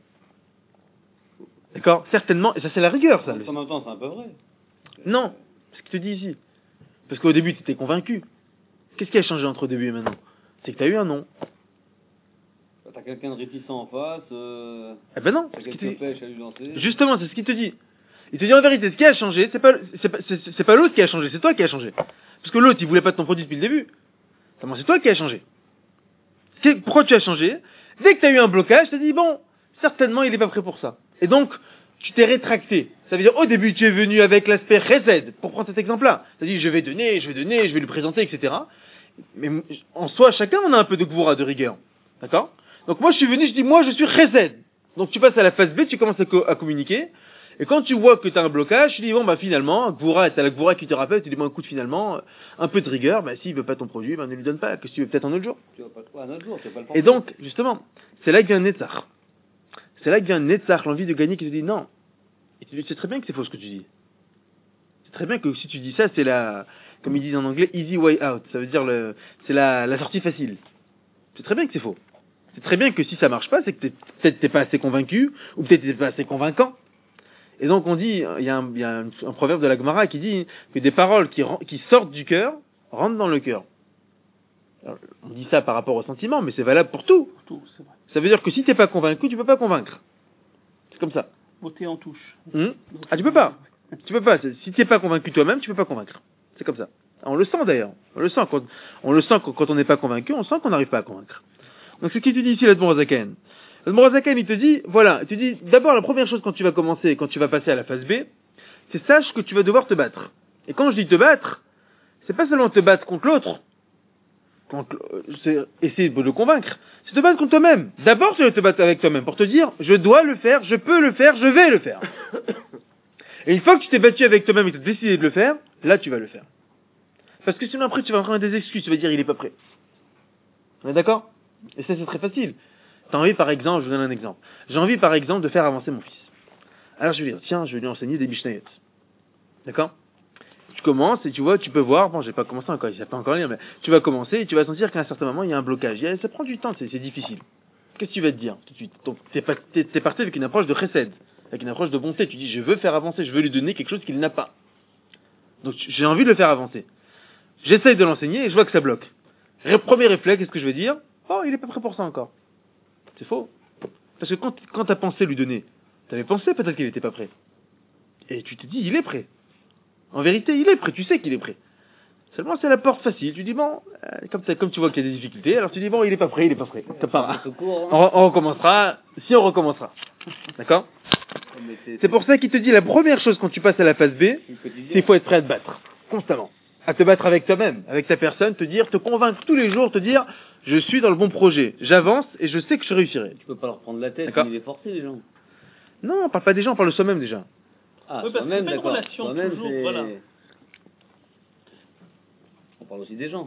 D'accord, certainement, et ça c'est la rigueur ça. le- En même temps, c'est un peu vrai. Non, c'est ce qu'il te dit ici. Parce qu'au début tu étais convaincu. Qu'est-ce qui a changé entre au début et maintenant? C'est que tu as eu un non. Quand t'as quelqu'un de réticent en face, euh, Eh ben non, t'as c'est ce qu'il quelques te dit. pêches à lui lancer. Justement, c'est ce qu'il te dit. Il te dit en vérité, ce qui a changé, c'est pas, c'est pas, c'est, c'est pas l'autre qui a changé, c'est toi qui a changé. Parce que l'autre, il voulait pas de ton produit depuis le début. Comment c'est toi qui a changé? C'est- pourquoi tu as changé? Dès que tu as eu un blocage, tu as dit bon, certainement il est pas prêt pour ça. Et donc, tu t'es rétracté. Ça veut dire au début, tu es venu avec l'aspect chesed, pour prendre cet exemple-là. Tu as dit je vais donner, je vais donner, je vais lui présenter, et cetera. Mais en soi, chacun on a un peu de gvoura, de rigueur. D'accord? Donc moi je suis venu, je dis moi je suis chesed. Donc tu passes à la phase B, tu commences à, co- à communiquer. Et quand tu vois que tu as un blocage, tu dis bon bah finalement, gvoura, t'as la gvoura qui te rappelle, tu dis bon écoute finalement, un peu de rigueur, bah s'il veut pas ton produit, bah ne lui donne pas, que si tu veux peut-être un autre jour. Tu vas pas ouais, un autre jour, tu vas pas le Et forcer. donc, justement, c'est là que vient Netzach. C'est là que vient Netzach, l'envie de gagner, qui te dit non. Et tu sais très bien que c'est faux ce que tu dis. C'est très bien que si tu dis ça, c'est la, comme ils disent en anglais, easy way out. Ça veut dire le, c'est la, la sortie facile. C'est très bien que c'est faux. C'est très bien que si ça marche pas, c'est que t'es, peut-être t'es pas assez convaincu, ou peut-être t'es pas assez convaincant. Et donc on dit, il y a un, il y a un, un proverbe de la Gemara qui dit que des paroles qui, ren- qui sortent du cœur rentrent dans le cœur. Alors, on dit ça par rapport au sentiment, mais c'est valable pour tout. Tout, c'est vrai. Ça veut dire que si t'es pas convaincu, tu peux pas convaincre. C'est comme ça. Beauté en touche. Hum ah, tu peux pas. Tu peux pas. C'est- Si t'es pas convaincu toi-même, tu peux pas convaincre. C'est comme ça. On le sent d'ailleurs. On le sent quand on le sent quand quand on n'est pas convaincu, on sent qu'on n'arrive pas à convaincre. Donc c'est ce qu'il te dit ici l'Admor Zaken. L'Admor Zaken, il te dit, voilà, il te dit d'abord la première chose quand tu vas commencer, quand tu vas passer à la phase B, c'est sache que tu vas devoir te battre. Et quand je dis te battre, c'est pas seulement te battre contre l'autre, contre, euh, c'est essayer de le convaincre, c'est te battre contre toi-même. D'abord, tu vas te battre avec toi-même pour te dire, je dois le faire, je peux le faire, je vais le faire. Et une fois que tu t'es battu avec toi-même et que tu as décidé de le faire, là tu vas le faire. Parce que sinon après tu vas prendre des excuses, tu vas dire il est pas prêt. On est d'accord? Et ça c'est très facile. T'as envie par exemple, je vous donne un exemple. J'ai envie par exemple de faire avancer mon fils. Alors je vais dire, tiens, je vais lui enseigner des Mishnayot. D'accord? Tu commences et tu vois, tu peux voir, bon j'ai pas commencé encore, il sait pas encore lire, mais tu vas commencer et tu vas sentir qu'à un certain moment il y a un blocage. Il y a- Ça prend du temps, c'est, c'est difficile. Qu'est-ce que tu vas te dire tout de suite? Donc t'es, pas, t'es, t'es parti avec une approche de chesed, avec une approche de bonté. Tu dis je veux faire avancer, je veux lui donner quelque chose qu'il n'a pas. Donc j'ai envie de le faire avancer. J'essaye de l'enseigner et je vois que ça bloque. Ré- Premier réflexe, qu'est-ce que je vais dire? Oh, il est pas prêt pour ça encore. C'est faux. Parce que quand, quand t'as pensé lui donner, t'avais pensé peut-être qu'il était pas prêt. Et tu te dis, il est prêt. En vérité, il est prêt, tu sais qu'il est prêt. Seulement, c'est la porte facile. Tu dis, bon, euh, comme, t'as- comme tu vois qu'il y a des difficultés, alors tu dis, bon, il est pas prêt, il est pas prêt. T'as pas. C'est court, On, hein. on recommencera, si on recommencera. D'accord? Mais c'est, C'est pour ça qu'il te dit, la première chose quand tu passes à la phase B, c'est le quotidien. c'est qu'il faut être prêt à te battre. Constamment. À te battre avec toi-même, avec ta personne, te dire, te convaincre tous les jours, te dire, je suis dans le bon projet, j'avance et je sais que je réussirai. Tu peux pas leur prendre la tête, D'accord. ni les forcer, les gens. Non, on parle pas des gens, on parle de soi-même déjà. Ah, Oui, parce que soi-même, c'est pas une d'accord. relation Soi-même, toujours, c'est... voilà. On parle aussi des gens.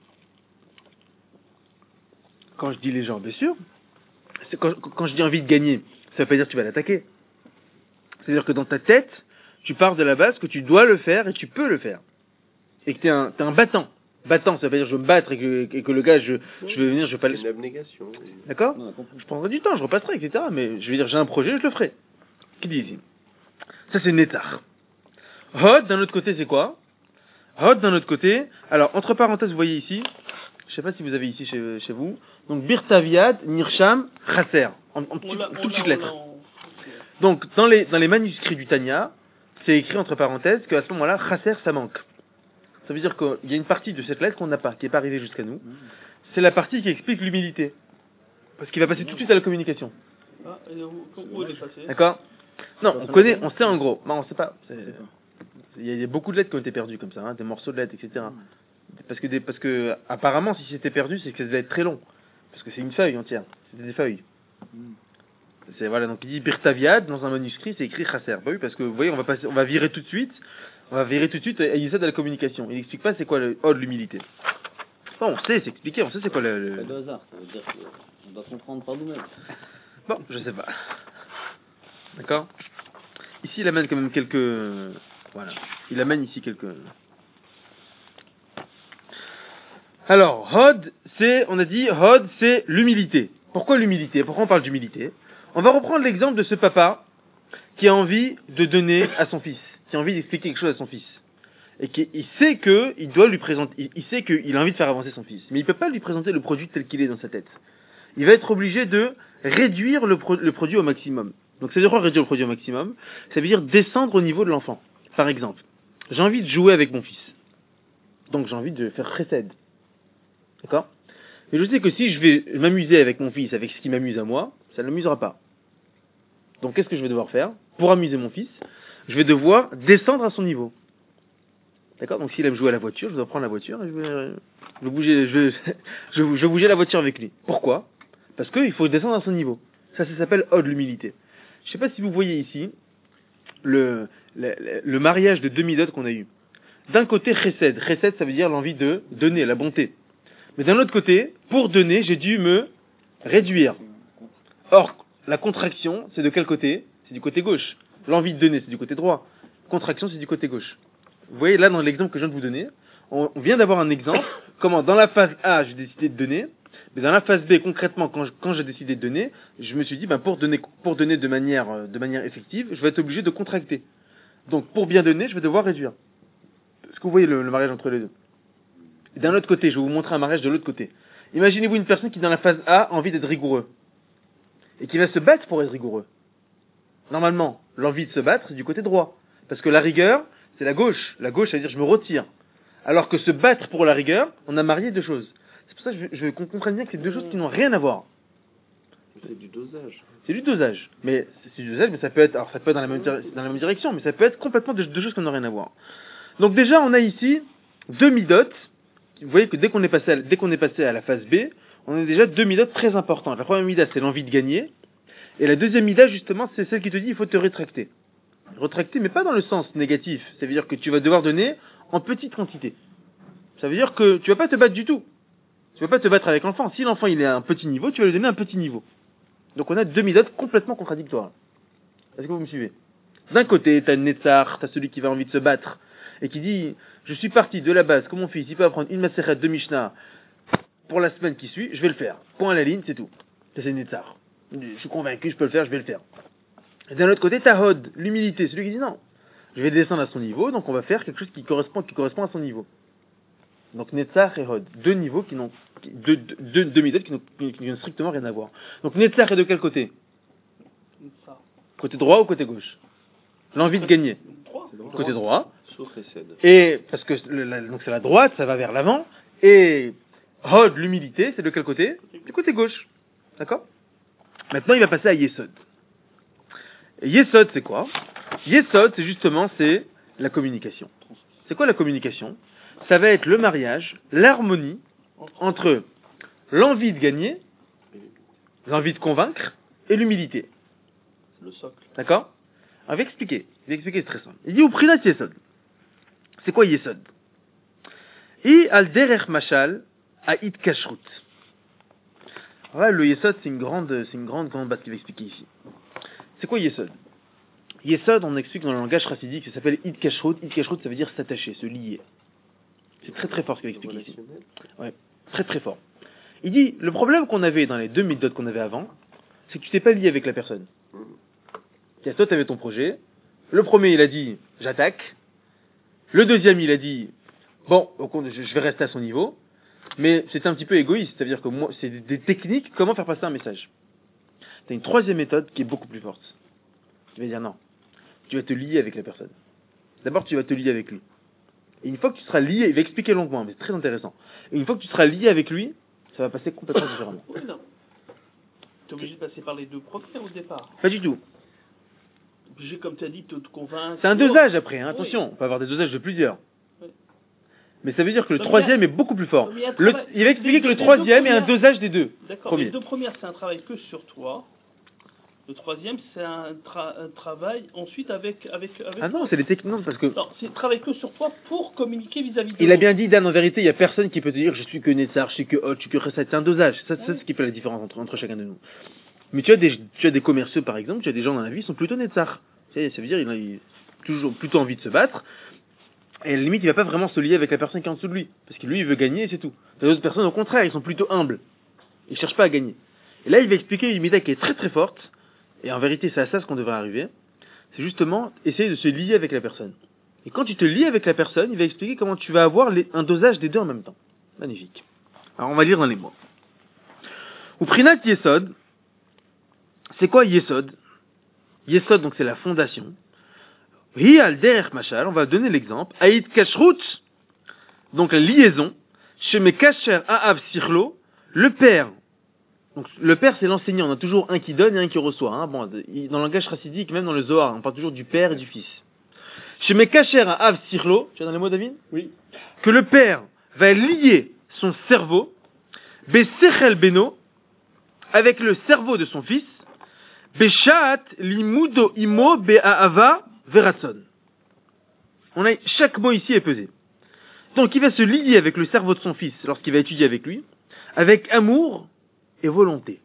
Quand je dis les gens, bien sûr, c'est quand, quand je dis envie de gagner, ça veut pas dire que tu vas l'attaquer. C'est-à-dire que dans ta tête, tu pars de la base que tu dois le faire et tu peux le faire. Et que t'es un, t'es un battant. Battant, ça veut pas dire je vais me battre et que, et que le gars, je, je vais venir, je vais pas le... C'est une abnégation. D'accord? On a compris. Je prendrai du temps, je repasserai, et cetera. Mais je vais dire, j'ai un projet, je le ferai. Qui dit ici? Ça, c'est Netzach. Hod, d'un autre côté, c'est quoi? Hod, d'un autre côté. Alors, entre parenthèses, vous voyez ici, je sais pas si vous avez ici chez, chez vous, donc Birtaviad, Nirsham, Chaser. En, en petit- On l'a- tout on petites l'a- lettres. on l'a- Donc, dans les, dans les manuscrits du Tanya, c'est écrit entre parenthèses qu'à ce moment-là, Chaser, ça manque. Ça veut dire qu'il y a une partie de cette lettre qu'on n'a pas, qui n'est pas arrivée jusqu'à nous. C'est la partie qui explique l'humilité. Parce qu'il va passer tout de suite à la communication. Ah, et où, où il est passé? D'accord? Non, on connaît, on sait en gros. Non, on sait pas. C'est- Il y, a, il y a beaucoup de lettres qui ont été perdues comme ça, hein, des morceaux de lettres, et cetera. Parce que, des, parce que apparemment, si c'était perdu, c'est que ça devait être très long. Parce que c'est une feuille entière. C'était des feuilles. C'est, voilà, donc il dit Birtaviad, dans un manuscrit, c'est écrit Chaser. Bah oui, parce que vous voyez, on va passer, on va virer tout de suite, on va virer tout de suite à Yesod de la communication. Il explique pas c'est quoi le oh de l'humilité. Bon, on sait, c'est expliqué, on sait c'est quoi le... le- Pas de hasard, ça veut dire qu'on doit comprendre par nous-mêmes. Bon, je sais pas. D'accord. Ici, il amène quand même quelques... Voilà. Il amène ici quelques... Alors, Hod, c'est... On a dit, Hod, c'est l'humilité. Pourquoi l'humilité? Pourquoi on parle d'humilité? On va reprendre l'exemple de ce papa qui a envie de donner à son fils, qui a envie d'expliquer quelque chose à son fils. Et qui il sait que il doit lui présenter, il, il sait qu'il a envie de faire avancer son fils, mais il peut pas lui présenter le produit tel qu'il est dans sa tête. Il va être obligé de réduire le, pro, le produit au maximum. Donc ça veut dire quoi réduire le produit au maximum? Ça veut dire descendre au niveau de l'enfant. Par exemple, j'ai envie de jouer avec mon fils, donc j'ai envie de faire chesed, d'accord? Mais je sais que si je vais m'amuser avec mon fils, avec ce qui m'amuse à moi, ça ne l'amusera pas. Donc qu'est-ce que je vais devoir faire? Pour amuser mon fils, je vais devoir descendre à son niveau. D'accord? Donc s'il aime jouer à la voiture, je dois prendre la voiture et je vais, je vais bouger, je, je, je vais bouger la voiture avec lui. Pourquoi? Parce qu'il faut descendre à son niveau. Ça, ça s'appelle Hod, l'humilité. Je sais pas si vous voyez ici le, le, le mariage de deux midotes qu'on a eu. D'un côté, chesed. Chesed, ça veut dire l'envie de donner, la bonté. Mais d'un autre côté, pour donner, j'ai dû me réduire. Or, la contraction, c'est de quel côté? C'est du côté gauche. L'envie de donner, c'est du côté droit. Contraction, c'est du côté gauche. Vous voyez, là, dans l'exemple que je viens de vous donner, on vient d'avoir un exemple, comment, dans la phase A, j'ai décidé de donner, mais dans la phase B, concrètement, quand, je, quand j'ai décidé de donner, je me suis dit, ben, pour donner, pour donner de manière, de manière effective, je vais être obligé de contracter. Donc, pour bien donner, je vais devoir réduire. Est-ce que vous voyez le, le mariage entre les deux? Et d'un autre côté, je vais vous montrer un mariage de l'autre côté. Imaginez-vous une personne qui, dans la phase A, a envie d'être rigoureux. Et qui va se battre pour être rigoureux. Normalement, l'envie de se battre, c'est du côté droit. Parce que la rigueur, c'est la gauche. La gauche, ça veut dire je me retire. Alors que se battre pour la rigueur, on a marié deux choses. C'est pour ça que je veux, je veux qu'on comprenne bien que c'est deux choses qui n'ont rien à voir. C'est du dosage. C'est du dosage. Mais c'est du dosage, mais ça peut être, alors ça peut être dans la même, dans la même direction, mais ça peut être complètement deux, deux choses qui n'ont rien à voir. Donc déjà, on a ici deux midotes. Vous voyez que dès qu'on est passé à, dès qu'on est passé à la phase B, on a déjà deux midotes très importantes. La première mida, c'est l'envie de gagner. Et la deuxième mida, justement, c'est celle qui te dit il faut te rétracter. Retracter, mais pas dans le sens négatif. Ça veut dire que tu vas devoir donner en petite quantité. Ça veut dire que tu vas pas te battre du tout. Tu vas pas te battre avec l'enfant. Si l'enfant il est à un petit niveau, tu vas lui donner un petit niveau. Donc on a deux midotes complètement contradictoires. Est-ce que vous me suivez? D'un côté, t'as le Netzar, t'as celui qui va envie de se battre, et qui dit, je suis parti de la base, que mon fils, il peut apprendre une Maseret de Mishnah pour la semaine qui suit, je vais le faire. Point à la ligne, c'est tout. C'est le Netzar. Je suis convaincu, je peux le faire, je vais le faire. Et d'un autre côté, t'as Hod, l'humilité, celui qui dit non. Je vais descendre à son niveau, donc on va faire quelque chose qui correspond, qui correspond à son niveau. Donc Netzar et Hod, deux niveaux qui n'ont, deux, deux, deux midotes qui n'ont, qui n'ont strictement rien à voir. Donc Netzar est de quel côté? Ça. Côté droit ou côté gauche? L'envie de gagner. Droit. Côté droit. Sauf Chesed. Et, parce que le, la, donc c'est la droite, ça va vers l'avant. Et Hod, l'humilité, c'est de quel côté? Du côté gauche. D'accord? Maintenant, il va passer à Yesod. Et Yesod, c'est quoi? Yesod, c'est justement, c'est la communication. C'est quoi la communication? Ça va être le mariage, l'harmonie entre l'envie de gagner, l'envie de convaincre et l'humilité. Le socle. D'accord? On va expliquer. Je vais expliquer, c'est très simple. Il dit, Uprinat Yesod. C'est quoi Yesod? I al derech mashal a it kashrut. Ouais, le Yesod, c'est une grande, c'est une grande, grande base qu'il va expliquer ici. C'est quoi Yesod? Yesod, on explique dans le langage chassidique, ça s'appelle it kashrut. It kashrut, ça veut dire s'attacher, se lier. C'est très très fort ce qu'il explique ici. Ouais, très très fort. Il dit, le problème qu'on avait dans les deux midot qu'on avait avant, c'est que tu t'es pas lié avec la personne. C'est-à-dire, toi, tu avais ton projet. Le premier, il a dit, j'attaque. Le deuxième, il a dit, bon, je vais rester à son niveau. Mais c'était un petit peu égoïste. C'est-à-dire que moi, c'est des techniques, comment faire passer un message. Tu as une troisième méthode qui est beaucoup plus forte. Tu vas dire non. Tu vas te lier avec la personne. D'abord, tu vas te lier avec lui. Et une fois que tu seras lié, il va expliquer longuement, mais c'est très intéressant. Et une fois que tu seras lié avec lui, ça va passer complètement différemment. Oui, non. Tu es obligé de passer par les deux premiers au départ. Pas du tout. Obligé, comme tu as dit, de te convaincre. C'est un dosage après, hein, attention. On peut avoir des dosages de plusieurs. Oui. Mais ça veut dire que le Donc, troisième est beaucoup plus fort. Mais il y a un Le, travail- il va expliquer les que le deux- les troisième deux est un premières- dosage des deux. D'accord, Premier. les deux premières, c'est un travail que sur toi. Le troisième, c'est un, tra- un travail ensuite avec... avec, avec Ah non, c'est des techniques, non, parce que... Non, c'est travail que sur toi pour communiquer vis-à-vis de Il a l'autre. bien dit, Dan, en vérité, il y a personne qui peut te dire je suis que Netzar, je suis que Hot, je suis que Chesed. C'est un dosage. Ça, c'est ce qui fait la différence entre, entre chacun de nous. Mais tu as des, tu as des commerciaux, par exemple, tu as des gens dans la vie qui sont plutôt Netzar. Ça veut dire, il a il a toujours plutôt envie de se battre. Et à la limite, il va pas vraiment se lier avec la personne qui est en dessous de lui. Parce que lui, il veut gagner et c'est tout. Les autres personnes, au contraire, ils sont plutôt humbles. Ils cherchent pas à gagner. Et là, il va expliquer une mida qui est très très forte. Et en vérité, c'est à ça ce qu'on devrait arriver. C'est justement essayer de se lier avec la personne. Et quand tu te lies avec la personne, il va expliquer comment tu vas avoir les, un dosage des deux en même temps. Magnifique. Alors, on va lire dans les mots. Ou Prinat Yesod. C'est quoi Yesod? Yesod, donc c'est la fondation. Hi al derech machal, on va donner l'exemple. Aïd kashrut, donc la liaison. Chez Mekacher Aav Sirlo, le père. Donc le père c'est l'enseignant, on a toujours un qui donne et un qui reçoit. Hein. Bon, dans le langage chassidique, même dans le Zohar, on parle toujours du père et du fils. Chez Mekacher Aav Sirlo, tu as dans les mots David? Oui. Que le père va lier son cerveau, Besechel Beno, avec le cerveau de son fils, Beshat limudo imo be'aava veratson. On a, chaque mot ici est pesé. Donc il va se lier avec le cerveau de son fils lorsqu'il va étudier avec lui, avec amour et volonté.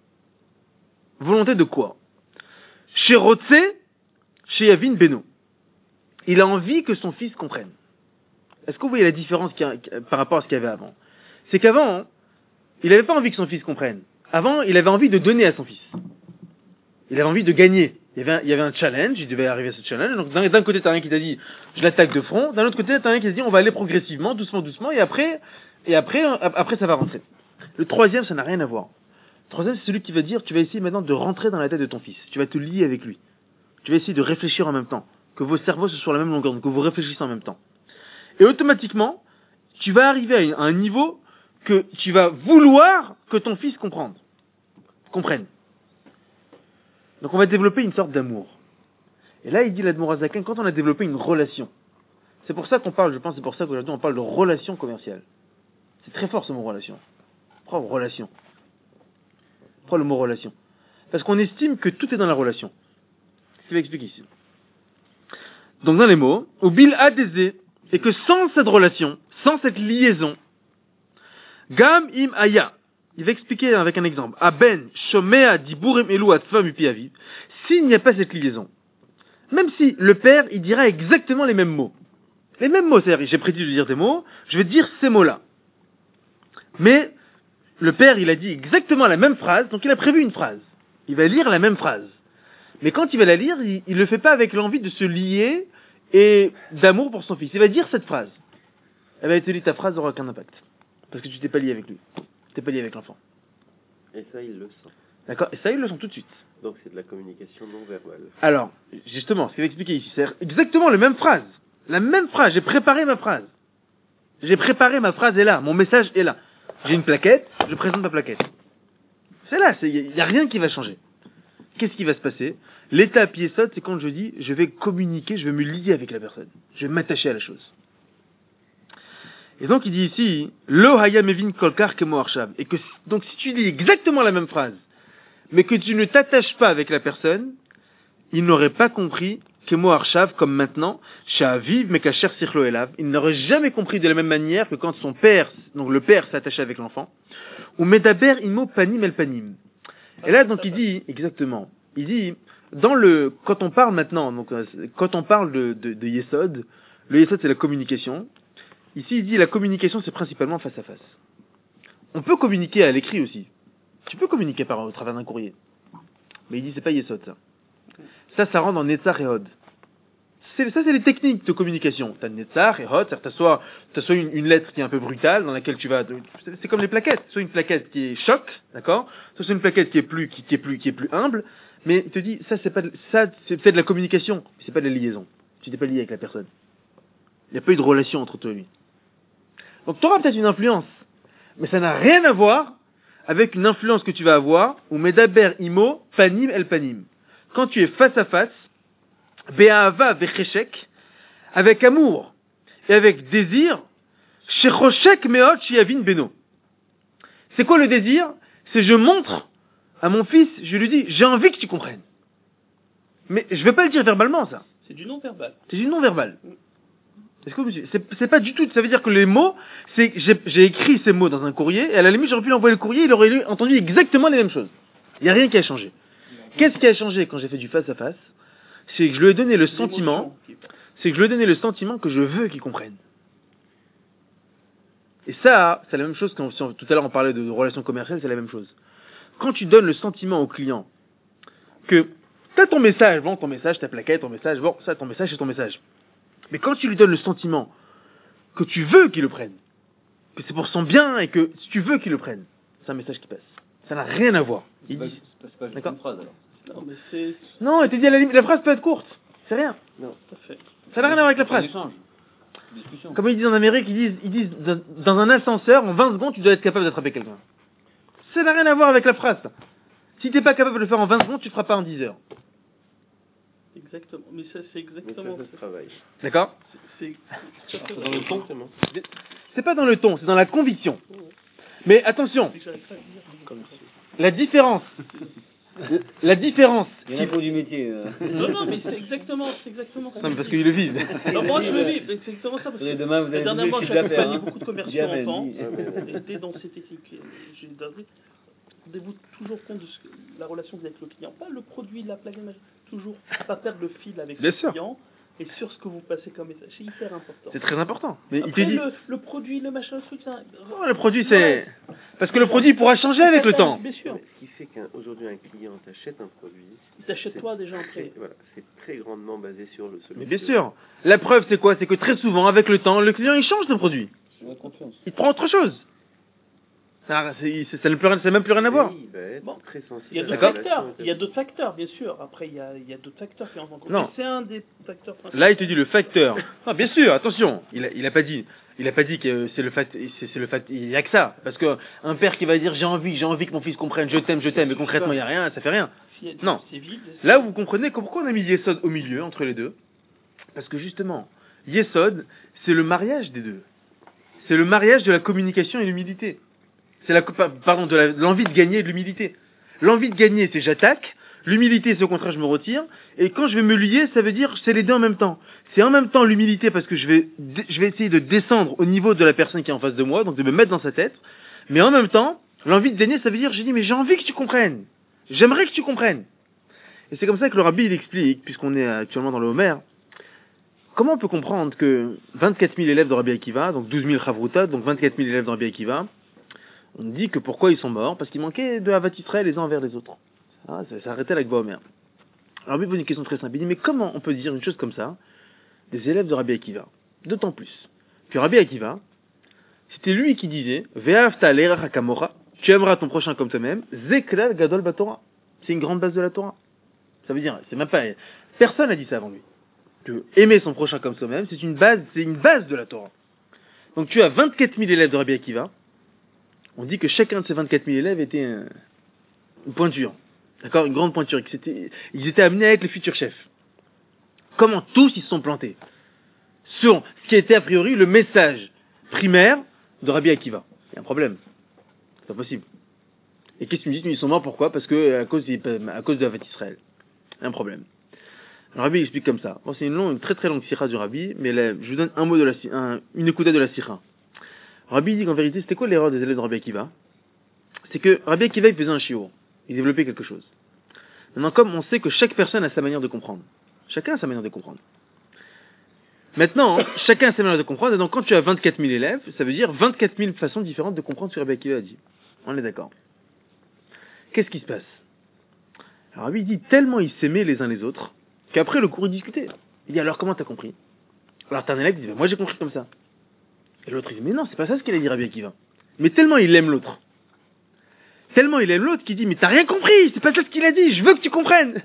Volonté de quoi? Chez Rotse, chez Yavin Beno. Il a envie que son fils comprenne. Est-ce que vous voyez la différence qu'il y a, par rapport à ce qu'il y avait avant? C'est qu'avant, il n'avait pas envie que son fils comprenne. Avant, il avait envie de donner à son fils. Il avait envie de gagner. Il y avait un, il y avait un challenge, il devait arriver à ce challenge. Donc d'un, d'un côté, t'as un qui t'a dit, je l'attaque de front. D'un autre côté, t'as un qui t'a dit, on va aller progressivement, doucement, doucement, et après, et après, après, ça va rentrer. Le troisième, ça n'a rien à voir. Le troisième, c'est celui qui va dire, tu vas essayer maintenant de rentrer dans la tête de ton fils. Tu vas te lier avec lui. Tu vas essayer de réfléchir en même temps. Que vos cerveaux soient sur la même longueur, que vous réfléchissez en même temps. Et automatiquement, tu vas arriver à un niveau que tu vas vouloir que ton fils comprenne. comprenne. Donc on va développer une sorte d'amour. Et là, il dit l'Admour Hazaken, quand on a développé une relation, c'est pour ça qu'on parle, je pense, c'est pour ça qu'aujourd'hui on parle de relation commerciale. C'est très fort ce mot relation. Pourquoi relation? Pourquoi le mot relation? Parce qu'on estime que tout est dans la relation. Je vais expliquer ici. Donc dans les mots, ou bil adézé, et que sans cette relation, sans cette liaison, gam im aya, il va expliquer avec un exemple, aben shomea diburim elu atfam upi aviv, s'il n'y a pas cette liaison, même si le père, il dira exactement les mêmes mots, les mêmes mots, c'est-à-dire, j'ai prédit de dire des mots, je vais dire ces mots-là. Mais, le père, il a dit exactement la même phrase, donc il a prévu une phrase. Il va lire la même phrase. Mais quand il va la lire, il ne le fait pas avec l'envie de se lier et d'amour pour son fils. Il va dire cette phrase. Eh bien, il te dit, ta phrase n'aura aucun impact. Parce que tu t'es pas lié avec lui. Tu t'es pas lié avec l'enfant. Et ça, il le sent. D'accord? Et ça, ils le sont tout de suite. Donc c'est de la communication non verbale. Alors, justement, ce qu'il va expliquer ici, c'est exactement la même phrase. La même phrase. J'ai préparé ma phrase. J'ai préparé ma phrase est là. Mon message est là. J'ai une plaquette, je présente ma plaquette. C'est là, il n'y a rien qui va changer. Qu'est-ce qui va se passer? L'étape yesod, c'est quand je dis, je vais communiquer, je vais me lier avec la personne. Je vais m'attacher à la chose. Et donc il dit ici, Lo haya mevin kolkar kemo arshav. Et que, donc si tu dis exactement la même phrase, mais que tu ne t'attaches pas avec la personne, il n'aurait pas compris kemo arshav comme maintenant, sha'aviv mekacher sichlo elav. Il n'aurait jamais compris de la même manière que quand son père, donc le père s'attachait avec l'enfant, ou medaber imo panim el panim. Et là, donc, il dit, exactement, il dit, dans le, quand on parle maintenant, donc, quand on parle de, de, de Yesod, le Yesod, c'est la communication. Ici, il dit, la communication, c'est principalement face à face. On peut communiquer à l'écrit aussi. Tu peux communiquer par, au travers d'un courrier. Mais il dit, c'est pas Yesod, ça. Ça, ça rentre dans Netzar et Hod. C'est, ça, c'est les techniques de communication. T'as Netzar et Hod, c'est-à-dire, t'as soit, t'as soit une, une lettre qui est un peu brutale, dans laquelle tu vas, c'est comme les plaquettes. Soit une plaquette qui est choc, d'accord? Soit c'est une plaquette qui est plus, qui, qui est plus, qui est plus humble. Mais il te dit, ça, c'est pas, de, ça, c'est peut-être de la communication, mais c'est pas de la liaison. Tu t'es pas lié avec la personne. Il n'y a pas eu de relation entre toi et lui. Donc, tu auras peut-être une influence. Mais ça n'a rien à voir avec une influence que tu vas avoir, ou medaber imo, panim el panim. Quand tu es face à face, be'ahava vecheshek, avec amour et avec désir, shechoshek meot shiavin beno. C'est quoi le désir? C'est je montre À mon fils, je lui dis, j'ai envie que tu comprennes. Mais je vais pas le dire verbalement, ça. C'est du non-verbal. C'est du non-verbal. Est-ce que vous me suivez? C'est, c'est pas du tout, ça veut dire que les mots, c'est, j'ai, j'ai écrit ces mots dans un courrier, et à la limite, j'aurais pu lui envoyer le courrier, il aurait lu- entendu exactement les mêmes choses. Il n'y a rien qui a changé. Qu'est-ce qui a changé quand j'ai fait du face-à-face? C'est que je lui ai donné le sentiment, L'émotion qui passe. c'est que je lui ai donné le sentiment que je veux qu'il comprenne. Et ça, c'est la même chose quand, si on- tout à l'heure on parlait de relations commerciales, c'est la même chose. Quand tu donnes le sentiment au client que t'as ton message, bon, ton message, ta plaquette, ton message, bon, ça, ton message, c'est ton message. Mais quand tu lui donnes le sentiment que tu veux qu'il le prenne, que c'est pour son bien et que si tu veux qu'il le prenne, c'est un message qui passe. Ça n'a rien à voir. C'est Il pas, dit, c'est pas, c'est pas juste D'accord. une phrase alors. Non, mais c'est. non, il te dit à la limite, la phrase peut être courte. C'est rien. Tout à fait. Ça n'a rien à voir avec la C'est un phrase. échange. Une discussion. Comme ils disent en Amérique, ils disent, ils disent, dans, dans un ascenseur, en vingt secondes, tu dois être capable d'attraper quelqu'un. Ça n'a rien à voir avec la phrase, ça. Si t'es pas capable de le faire en vingt secondes, tu le feras pas en dix heures. Exactement. Mais ça, c'est Mais ça, exactement. ça se travaille. D'accord? C'est. c'est- C'est dans le ton, Clément. C'est pas dans le ton, c'est dans la conviction. Mais attention, c'est que j'arrive pas à le dire. Comme la différence, la différence. Il y en a pour du métier. euh. Non, non, mais c'est exactement, c'est exactement ça. Non, mais parce qu'il le vise. Non, moi je le vis, c'est exactement ça. Parce Et que demain, vous allez dernièrement, trouver j'ai le chiffre d'affaires, accompagné hein. beaucoup de commerciaux Jamais enfants. dit. Et dès dans cette équipe que j'ai donné, rendez-vous toujours compte de ce que, la relation que vous avez avec le client. Pas le produit, la plaque, machin. Toujours pas perdre le fil avec Bien le sûr. client et sur ce que vous passez comme message. C'est hyper important. C'est très important. Mais il te Après, dit, le, le produit, le machin, le truc, ça. oh, le produit c'est, parce que le produit pourra changer avec le temps. Bien sûr. Ce qui fait qu'aujourd'hui un client t'achète un produit. Il t'achète c'est toi déjà un très- prix. Voilà, c'est très grandement basé sur le Mais solution. bien sûr. La preuve c'est quoi? C'est que très souvent, avec le temps, le client il change de produit. Je la confiance. Il prend autre chose. Ça, c'est, c'est- ça n'a plus rien- ça n'a même plus rien à voir. Oui, il va être Bon. très sensible. Il y a à d'autres la D'accord. facteurs. relation Il y a d'autres facteurs, bien sûr. Après, il y a, il y a d'autres facteurs qui entrent en compte. Non. Mais c'est un des facteurs principaux. Là, il te dit le facteur. Ah, bien sûr, attention. Il a, il a pas dit, il a pas dit que c'est le fait, c'est, c'est le fait, il y a que ça. Parce que un père qui va dire j'ai envie, j'ai envie que mon fils comprenne, je t'aime, je t'aime, et concrètement il y a rien, ça fait rien. S'il y a- Non. C'est vide. Là, vous comprenez pourquoi on a mis Yesod au milieu entre les deux. Parce que justement, Yesod, c'est le mariage des deux. C'est le mariage de la communication et de l'humilité. C'est la, pardon, de la- de l'envie de gagner et de l'humilité. L'envie de gagner, c'est j'attaque. L'humilité, c'est au contraire, je me retire. Et quand je vais me lier, ça veut dire, c'est les deux en même temps. C'est en même temps l'humilité parce que je vais, dé- je vais essayer de descendre au niveau de la personne qui est en face de moi, donc de me mettre dans sa tête. Mais en même temps, l'envie de gagner, ça veut dire, j'ai dit, mais j'ai envie que tu comprennes. J'aimerais que tu comprennes. Et c'est comme ça que le rabbi, il explique, puisqu'on est actuellement dans le Homer, comment on peut comprendre que vingt-quatre mille élèves de Rabbi Akiva, donc douze mille Chavruta, donc vingt-quatre mille élèves de Rabbi Akiva, on dit que pourquoi ils sont morts? Parce qu'ils manquaient de Havat Israël les uns envers les autres. Ah, ça s'arrêtait avec Baomer. Alors, lui pose une question très simple. Il dit, mais comment on peut dire une chose comme ça des élèves de Rabbi Akiva? D'autant plus que Rabbi Akiva, c'était lui qui disait, Ve'afta le'erecha kamocha, tu aimeras ton prochain comme toi-même, Zeklal Gadol Batorah. C'est une grande base de la Torah. Ça veut dire, c'est même pas, personne n'a dit ça avant lui. Que aimer son prochain comme soi-même, c'est une base, c'est une base de la Torah. Donc tu as vingt-quatre mille élèves de Rabbi Akiva. On dit que chacun de ces vingt-quatre mille élèves était un- une pointure. D'accord? Une grande pointure. Que c'était- Ils étaient amenés à être les futurs chefs. Comment tous ils se sont plantés sur ce qui était a priori le message primaire de Rabbi Akiva. Il y a un problème. C'est pas possible. Et qu'est-ce que tu me dis? Ils sont morts pourquoi? Parce que à cause, à cause de Havat Israël. Il y a un problème. Le Rabbi explique comme ça. Bon, c'est une longue, une très très longue sikha du Rabbi, mais là, je vous donne un mot de la si- un, une écoute de la sikha. Rabbi dit qu'en vérité, c'était quoi l'erreur des élèves de Rabbi Akiva? C'est que Rabbi Akiva, il faisait un shiur. Il développait quelque chose. Maintenant, comme on sait que chaque personne a sa manière de comprendre. Chacun a sa manière de comprendre. Maintenant, chacun a sa manière de comprendre, et donc quand tu as vingt-quatre mille élèves, ça veut dire vingt-quatre mille façons différentes de comprendre ce que Rabbi Akiva a dit. On est d'accord. Qu'est-ce qui se passe? Alors Rabbi dit tellement ils s'aimaient les uns les autres, qu'après le cours il discutait. Il dit alors comment t'as compris? Alors t'as un élève qui dit ben, moi j'ai compris comme ça. Et l'autre il dit mais non c'est pas ça ce qu'il a dit Rabbi Akiva. Mais tellement il aime l'autre. Tellement il aime l'autre qu'il dit mais t'as rien compris, c'est pas ça ce qu'il a dit, je veux que tu comprennes.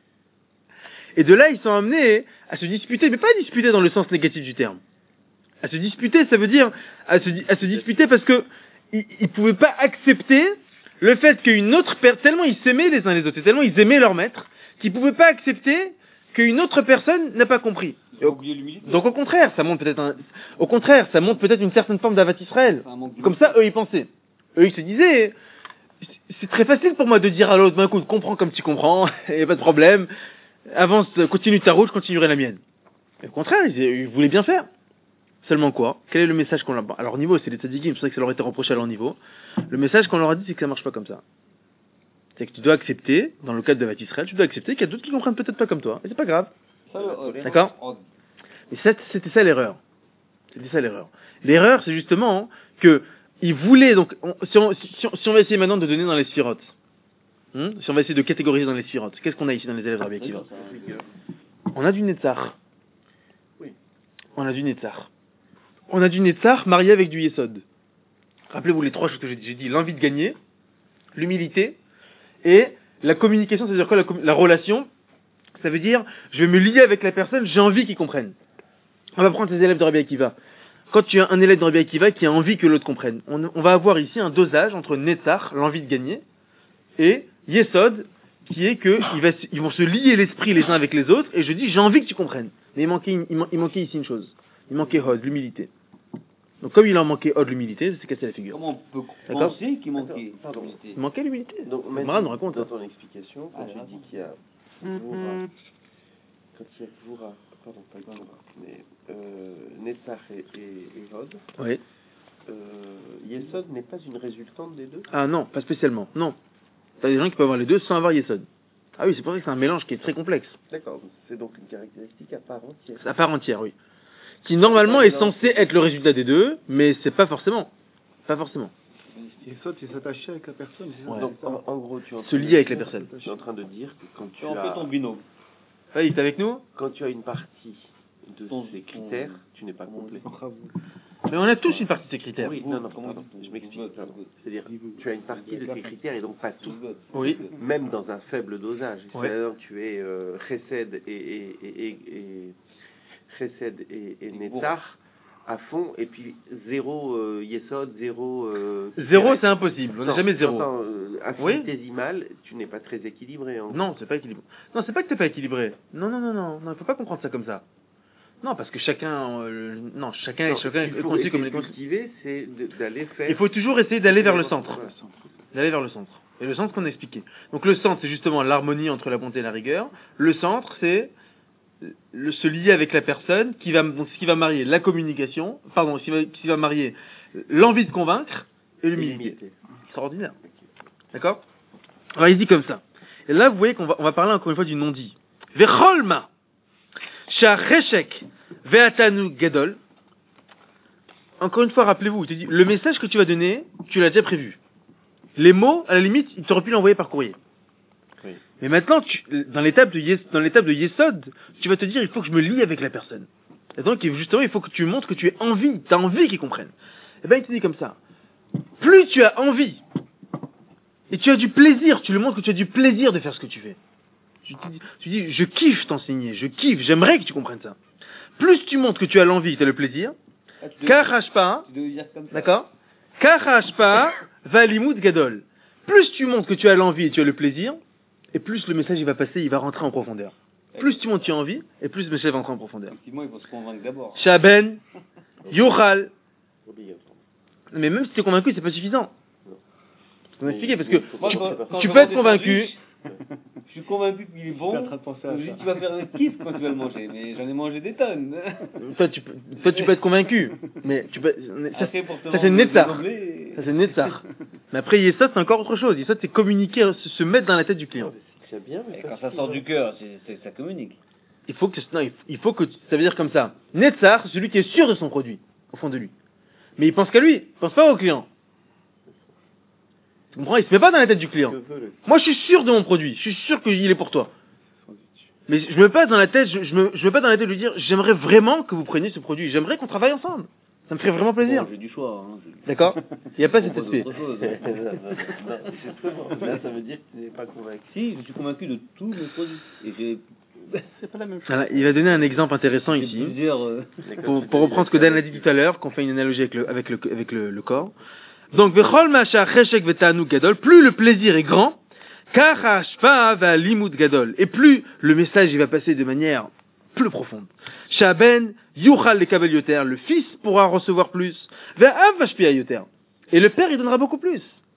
Et de là ils sont amenés à se disputer, mais pas à disputer dans le sens négatif du terme. À se disputer ça veut dire à se, à se disputer parce que ils, ils pouvaient pas accepter le fait qu'une autre personne, tellement ils s'aimaient les uns les autres, et tellement ils aimaient leur maître, qu'ils pouvaient pas accepter qu'une autre personne n'a pas compris. Ils ont oublié l'humilité. Donc au contraire, ça montre peut-être un, au contraire, ça montre peut-être une certaine forme d'Avat Israël. C'est un manque Comme ça, eux, ils pensaient. Eux, ils se disaient, c'est très facile pour moi de dire à l'autre, ben écoute, comprends comme tu comprends, il n'y a pas de problème, avance, continue ta route, je continuerai la mienne. Et au contraire, ils, ils voulaient bien faire. Seulement quoi? Quel est le message qu'on leur a... À leur niveau, c'est les tzadikim, c'est vrai que ça leur a été reproché à leur niveau. Le message qu'on leur a dit, c'est que ça marche pas comme ça. C'est que tu dois accepter, dans le cadre de Beth Israël, tu dois accepter qu'il y a d'autres qui comprennent peut-être pas comme toi. Et c'est pas grave. Ça, euh, D'accord? on- Et ça, c'était ça l'erreur. C'était ça l'erreur. L'erreur, c'est justement que ils voulaient donc, on- si, on, si, si on- si on va essayer maintenant de donner dans les sphirotes, hein, si on va essayer de catégoriser dans les sphirotes, qu'est-ce qu'on a ici dans les élèves de Rabbi Akiva? On a du Netzar. Oui. On a du Netzar. On a du Netzar marié avec du Yesod. Rappelez-vous les trois choses que j'ai dit. J'ai dit l'envie de gagner, l'humilité et la communication. C'est-à-dire quoi la, com- la relation? Ça veut dire, je vais me lier avec la personne, j'ai envie qu'ils comprennent. On va prendre ces élèves de Rabbi Akiva. Quand tu as un élève de Rabbi Akiva qui a envie que l'autre comprenne, on, on va avoir ici un dosage entre Netzar, l'envie de gagner, et Yesod, qui est que il va s- ils vont se lier l'esprit les uns avec les autres, et je dis, j'ai envie que tu comprennes. Mais il manquait, une- il, man- il manquait ici une chose. Il manquait Hod, l'humilité. Donc comme il en manquait Hod, l'humilité, ça s'est cassé la figure. Comment on peut D'accord. penser qu'il manquait Attends, pardon. d'humilité Il manquait l'humilité. Donc, Mara nous raconte. dans hein. ton explication, quand Ah, tu j'ai dis qu'il y a Gvura, quand il y a Gvura, pardon, pas Gvura, mais euh, Netzach et, et, et Hod, Oui. euh, Yesod n'est pas une résultante des deux? Ah non, pas spécialement. Non. T'as des gens qui peuvent avoir les deux sans avoir Yesod. Ah oui, c'est pour ça que c'est un mélange qui est très complexe. D'accord, c'est donc une caractéristique à part entière. À part entière, oui. Qui normalement est censé être le résultat des deux, mais c'est pas forcément. Pas forcément. Et ça, c'est s'attacher avec la personne. c'est ça Ouais. Donc, en, en gros, tu es en Se train lier de- avec la personne. tu es en train de dire que quand tu Tu en as, fais ton binôme. Ah, il est avec nous? quand tu as une partie de Ton- ces ton- critères, tu n'es pas comment on complet. Entre vous. Mais on a tous une partie de ces critères. Oui, Vous, non, non, comment pardon, vous- je m'explique. vous- pardon. vous- C'est-à-dire, tu as une partie de ces critères et donc pas tout. Oui. Même dans un faible dosage. Ouais. C'est-à-dire tu es euh, Chesed et, et, et, et, et Chesed et, et Netzach à fond, et puis zéro euh, Yesod, zéro... Euh, Zéro, Keret. c'est impossible. On Non, n'est jamais zéro. j'entends, euh, infinitésimal, tu n'es pas très équilibré. En Non, c'est pas équilibré. Non, c'est pas que t'es pas équilibré. Non, non, non, non. Non, il faut pas comprendre ça comme ça. Non, parce que chacun, euh, non, chacun, Non, chacun ce qu'il est faut conçu comme il essayer est de conçu. cultiver, c'est de- d'aller faire... Il faut toujours essayer d'aller vers le centre. Voilà. D'aller vers le centre. Et le centre qu'on a expliqué. Donc le centre, c'est justement l'harmonie entre la bonté et la rigueur. Le centre, c'est le, se lier avec la personne qui va, donc, ce qui va marier la communication, pardon, ce qui va, qui va marier l'envie de convaincre et l'humilité. L'humilité. Extraordinaire. D'accord? Alors il dit comme ça. Et là, vous voyez qu'on va, on va parler encore une fois du non-dit. Vecholma, shacheshek, ve'atanu gadol. Encore une fois, rappelez-vous, il te dit, le message que tu vas donner, tu l'as déjà prévu. Les mots, à la limite, tu aurais pu l'envoyer par courrier. Oui. Mais maintenant, tu, dans l'étape de yes, dans l'étape de Yesod, tu vas te dire, il faut que je me lie avec la personne. Et donc, justement, il faut que tu montres que tu as envie, tu as envie qu'ils comprennent. Et ben, il te dit comme ça. Plus tu as envie, et tu as du plaisir, tu lui montres que tu as du plaisir de faire ce que tu fais. Tu, te dis, tu dis, je kiffe t'enseigner, je kiffe, j'aimerais que tu comprennes ça. Plus tu montres que tu as l'envie, tu as le plaisir, Ah, tu devais- Karash pas, tu devais dire comme ça. d'accord? Karash pas, valimut gadol. Plus tu montres que tu as l'envie et tu as le plaisir, et plus le message il va passer, il va rentrer en profondeur. Plus tu montres que tu as envie, et plus le message va rentrer en profondeur. Effectivement, il faut se convaincre d'abord. Shaben, Yochal. Obligatoire. Mais même si tu es convaincu, c'est pas suffisant. Non. Je vais m'expliquer parce que Moi, tu, quand- quand tu je peux vends être des convaincu. sandwichs, je suis convaincu qu'il est bon. Je suis en train de penser à donc je ça. dis, tu vas faire un kiff quand tu vas le manger, mais j'en ai mangé des tonnes. Toi, tu peux, toi, tu peux être convaincu. Mais tu peux. Ça, Après, pour te ça, vendre c'est des Netzar. oblets- ça, c'est Netzar. Mais après, Yesod, c'est encore autre chose. Yesod, c'est communiquer, se, se mettre dans la tête du client. C'est bien, mais Et pas quand ça si, sort ouais. du cœur, c'est- c'est- ça communique. Il faut que, non, il- il faut que, ça veut dire comme ça. Netzar, c'est celui qui est sûr de son produit, au fond de lui. Mais il pense qu'à lui, il pense pas au client. Tu comprends? Il se met pas dans la tête du client. Que veut le- Moi, je suis sûr de mon produit. Je suis sûr qu'il est pour toi. Mais je me mets pas dans la tête, je, je me, je me mets pas dans la tête de lui dire, j'aimerais vraiment que vous preniez ce produit. J'aimerais qu'on travaille ensemble. Ça me ferait vraiment plaisir. Bon, j'ai du choix. Hein. Je- D'accord? Il n'y a pas je cet propose aspect. autre chose. Non, non, non, justement, là, ça veut dire que tu n'es pas convaincu. Si, je suis convaincu de tous mes produits. Et j'ai C'est pas la même chose. Voilà, il va donner un exemple intéressant j'ai ici. plusieurs. euh, Mais quand Pour, tu pour dis reprendre ce que la Dan a dit tout à l'heure, qu'on fait une analogie avec le, avec le, avec le, le corps. Donc, Vechol Masha Cheshek Vetanu Gadol, plus le plaisir est grand, Kara Shpa va Limud Gadol, et plus le message il va passer de manière plus profonde. Shaben Yuchal le Kabel Yoter, le fils pourra recevoir plus, Ve'av Vashpia Yoter, et le père il donnera beaucoup plus.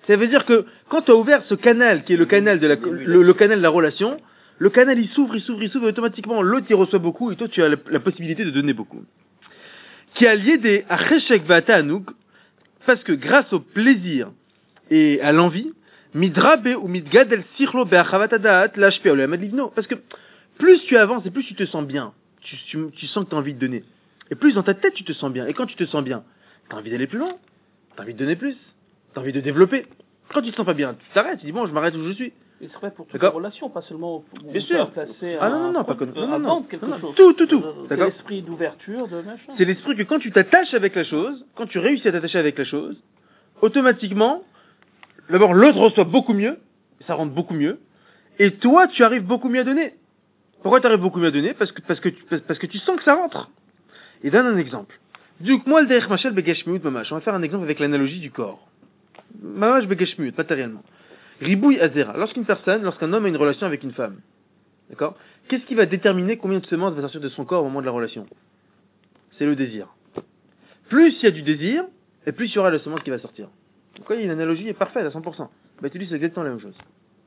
Ça veut dire que quand tu as ouvert ce canal, qui est le canal de la, le, le canal de la relation, le canal il s'ouvre, il s'ouvre, il s'ouvre, et automatiquement l'autre il reçoit beaucoup, et toi tu as la, la possibilité de donner beaucoup. Qui a lié des acheshek vata anouk, parce que grâce au plaisir et à l'envie, midrabe ou midgadel sichlo be'achavatadat l'hp ou le parce que plus tu avances et plus tu te sens bien, tu, tu, tu sens que tu as envie de donner, et plus dans ta tête tu te sens bien, et quand tu te sens bien, tu as envie d'aller plus loin, tu as envie de donner plus, tu as envie de développer. Quand tu te sens pas bien, tu t'arrêtes, tu dis bon je m'arrête où je suis. Et c'est vrai pour toutes les D'accord. relations, pas seulement pour Bien sûr. placer Ah non, un non, non, pas produit, comme- non, à non, vendre non. quelque Non, non, chose. tout, tout, tout. C'est D'accord. l'esprit d'ouverture, de machin. C'est l'esprit que quand tu t'attaches avec la chose, quand tu réussis à t'attacher avec la chose, automatiquement, d'abord l'autre reçoit beaucoup mieux, ça rentre beaucoup mieux, et toi tu arrives beaucoup mieux à donner. Pourquoi tu arrives beaucoup mieux à donner? Parce que, parce que, tu, parce que tu sens que ça rentre. Et donne un exemple. Du coup, moi, le derech machel begeshmiut mamash. On va faire un exemple avec l'analogie du corps. Mamash begeshmiut, matériellement. Ribouille azera. Lorsqu'une personne, lorsqu'un homme a une relation avec une femme, d'accord? Qu'est-ce qui va déterminer combien de semences va sortir de son corps au moment de la relation? C'est le désir. Plus il y a du désir, et plus il y aura la semence qui va sortir. Donc, voyez, l'analogie est parfaite à cent pour cent. Bah, tu dis c'est exactement la même chose.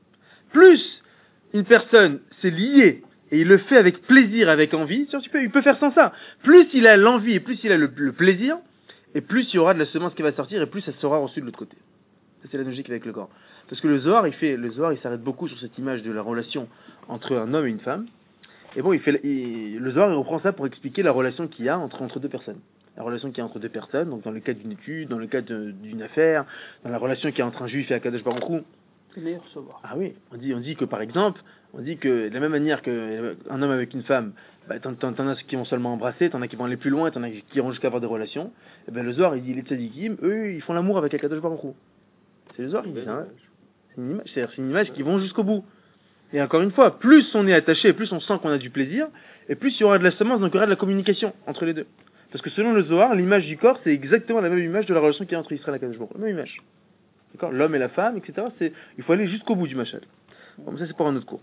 Plus une personne s'est liée, et il le fait avec plaisir, avec envie, tu peux, il peut faire sans ça. Plus il a l'envie, et plus il a le, le plaisir, et plus il y aura de la semence qui va sortir, et plus ça sera reçu de l'autre côté. Ça, c'est la logique avec le corps. Parce que le Zohar, il fait, le Zohar, il s'arrête beaucoup sur cette image de la relation entre un homme et une femme. Et bon, il fait, il, le Zohar, il reprend ça pour expliquer la relation qu'il y a entre, entre deux personnes. La relation qu'il y a entre deux personnes, donc dans le cadre d'une étude, dans le cadre de, d'une affaire, dans la relation qu'il y a entre un juif et un Kadosh Baruch Hu. C'est le meilleur recevoir. Ah oui, on dit, on dit que par exemple, on dit que de la même manière qu'un homme avec une femme, bah, t'en, t'en, t'en as qui vont seulement embrasser, t'en as qui vont aller plus loin, t'en as qui iront jusqu'à avoir des relations. Et ben le Zohar, il dit les tzadikim, eux, ils font l'amour avec un Kadosh Baruch Hu. C'est le Zohar, il dit ça. Hein. C'est une image, c'est une image qui vont jusqu'au bout. Et encore une fois, plus on est attaché, plus on sent qu'on a du plaisir, et plus il y aura de la semence, donc il y aura de la communication entre les deux. Parce que selon le Zohar, l'image du corps, c'est exactement la même image de la relation qu'il y a entre Israël et Kadosh Baruch Hu. La même image. D'accord? L'homme et la femme, et cetera. C'est, il faut aller jusqu'au bout du machal. Bon, ça c'est pour un autre cours.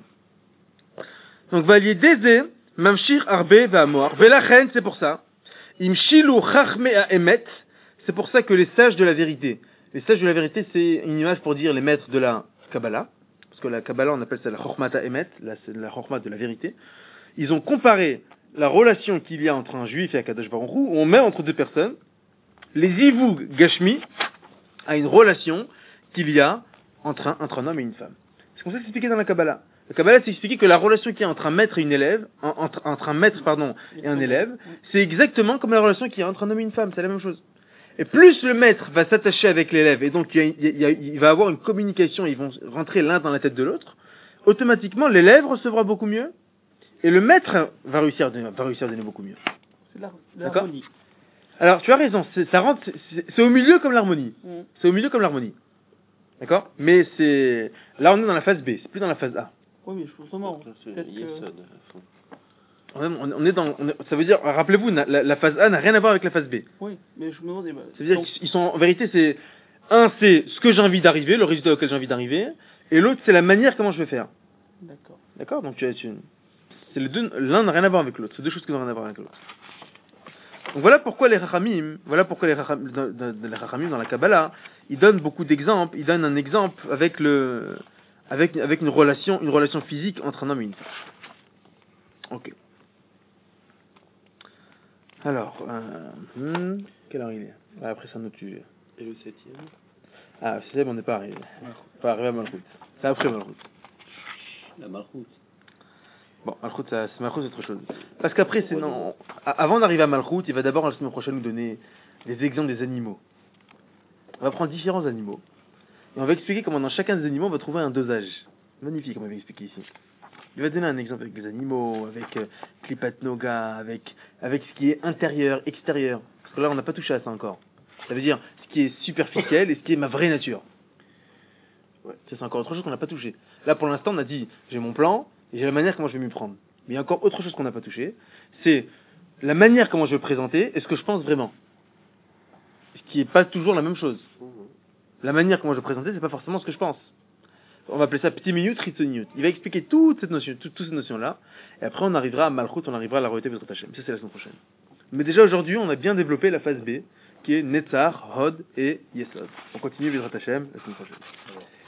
Donc, valier dezé, mamshir arbe va'amor. Velachen, c'est pour ça. Imshilu chachme a emet. C'est pour ça que les sages de la vérité. Les sages de la vérité, c'est une image pour dire les maîtres de la Kabbalah. Parce que la Kabbalah, on appelle ça la chormata emet, la, la chorma de la vérité. Ils ont comparé la relation qu'il y a entre un juif et un Kadosh Baruch Hu, où on met entre deux personnes, les ivou gashmi, à une relation qu'il y a entre un, entre un homme et une femme. C'est comme ça que c'est expliqué dans la Kabbalah. La Kabbalah, c'est expliqué que la relation qu'il y a entre un maître et une élève, en, entre, entre un maître, pardon, et un élève, c'est exactement comme la relation qu'il y a entre un homme et une femme, c'est la même chose. Et plus le maître va s'attacher avec l'élève, et donc il, y a, il, y a, il va avoir une communication, ils vont rentrer l'un dans la tête de l'autre, automatiquement l'élève recevra beaucoup mieux, et le maître va réussir, va réussir à donner beaucoup mieux. C'est l'har- l'harmonie. Alors tu as raison, c'est, ça rentre, c'est, c'est au milieu comme l'harmonie. Mm. C'est au milieu comme l'harmonie. D'accord? Mais c'est, là on est dans la phase B, c'est plus dans la phase A. Oui, mais justement, C'est peut-être que... Yesod, à fond. On est, on est dans, on est- ça veut dire, rappelez-vous, la, la phase A n'a rien à voir avec la phase B. Oui, mais je me demandais... Bah, C'est-à-dire donc, qu'ils sont, en vérité, c'est, un, c'est ce que j'ai envie d'arriver, le résultat auquel j'ai envie d'arriver, et l'autre, c'est la manière comment je vais faire. D'accord. D'accord? Donc, tu as, tu, c'est les deux, l'un n'a rien à voir avec l'autre. C'est deux choses qui n'ont rien à voir avec l'autre. Donc, voilà pourquoi les Rachamim, voilà pourquoi les Rachamim, dans, dans, dans les Rachamim, dans la Kabbalah, ils donnent beaucoup d'exemples, ils donnent un exemple avec le, avec, avec une relation, une relation physique entre un homme et une femme. Ok. Alors, euh, hmm, quelle heure il est? Ah, après, c'est un autre sujet. Et le septième? Ah, le septième, on n'est pas arrivé. Pas arrivé à Malchut. C'est après Malchut. La malchoute. Bon, Malchut, ça- c'est Malchut, c'est autre chose. Parce qu'après, c'est non. a- Avant d'arriver à Malchut, il va d'abord la semaine prochaine nous donner des exemples des animaux. On va prendre différents animaux. Et on va expliquer comment dans chacun des animaux, on va trouver un dosage. Magnifique, comme on avait expliqué ici. Il va donner un exemple avec des animaux, avec euh, Klipat Noga, avec, avec ce qui est intérieur, extérieur. Parce que là, on n'a pas touché à ça encore. Ça veut dire ce qui est superficiel et ce qui est ma vraie nature. Ouais. Ça, c'est encore autre chose qu'on n'a pas touché. Là, pour l'instant, on a dit, j'ai mon plan, et j'ai la manière comment je vais m'y prendre. Mais il y a encore autre chose qu'on n'a pas touché. C'est la manière comment je vais présenter et ce que je pense vraiment. Ce qui n'est pas toujours la même chose. La manière comment je vais présenter, c'est pas forcément ce que je pense. On va appeler ça petit minute, ritz minute. Il va expliquer toute cette notion, toute, toute cette notion-là. Et après, on arrivera à Malchut, on arrivera à la royauté de Hashem. Ça, c'est la semaine prochaine. Mais déjà, aujourd'hui, on a bien développé la phase B, qui qui est Netzar, Hod et Yesod. On continue Bezrat Hashem la semaine prochaine.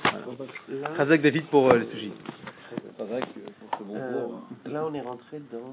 Voilà. Là, Chazak David pour euh, les sushis. C'est pas vrai que pour ce bon euh, cours. là, on est rentré dans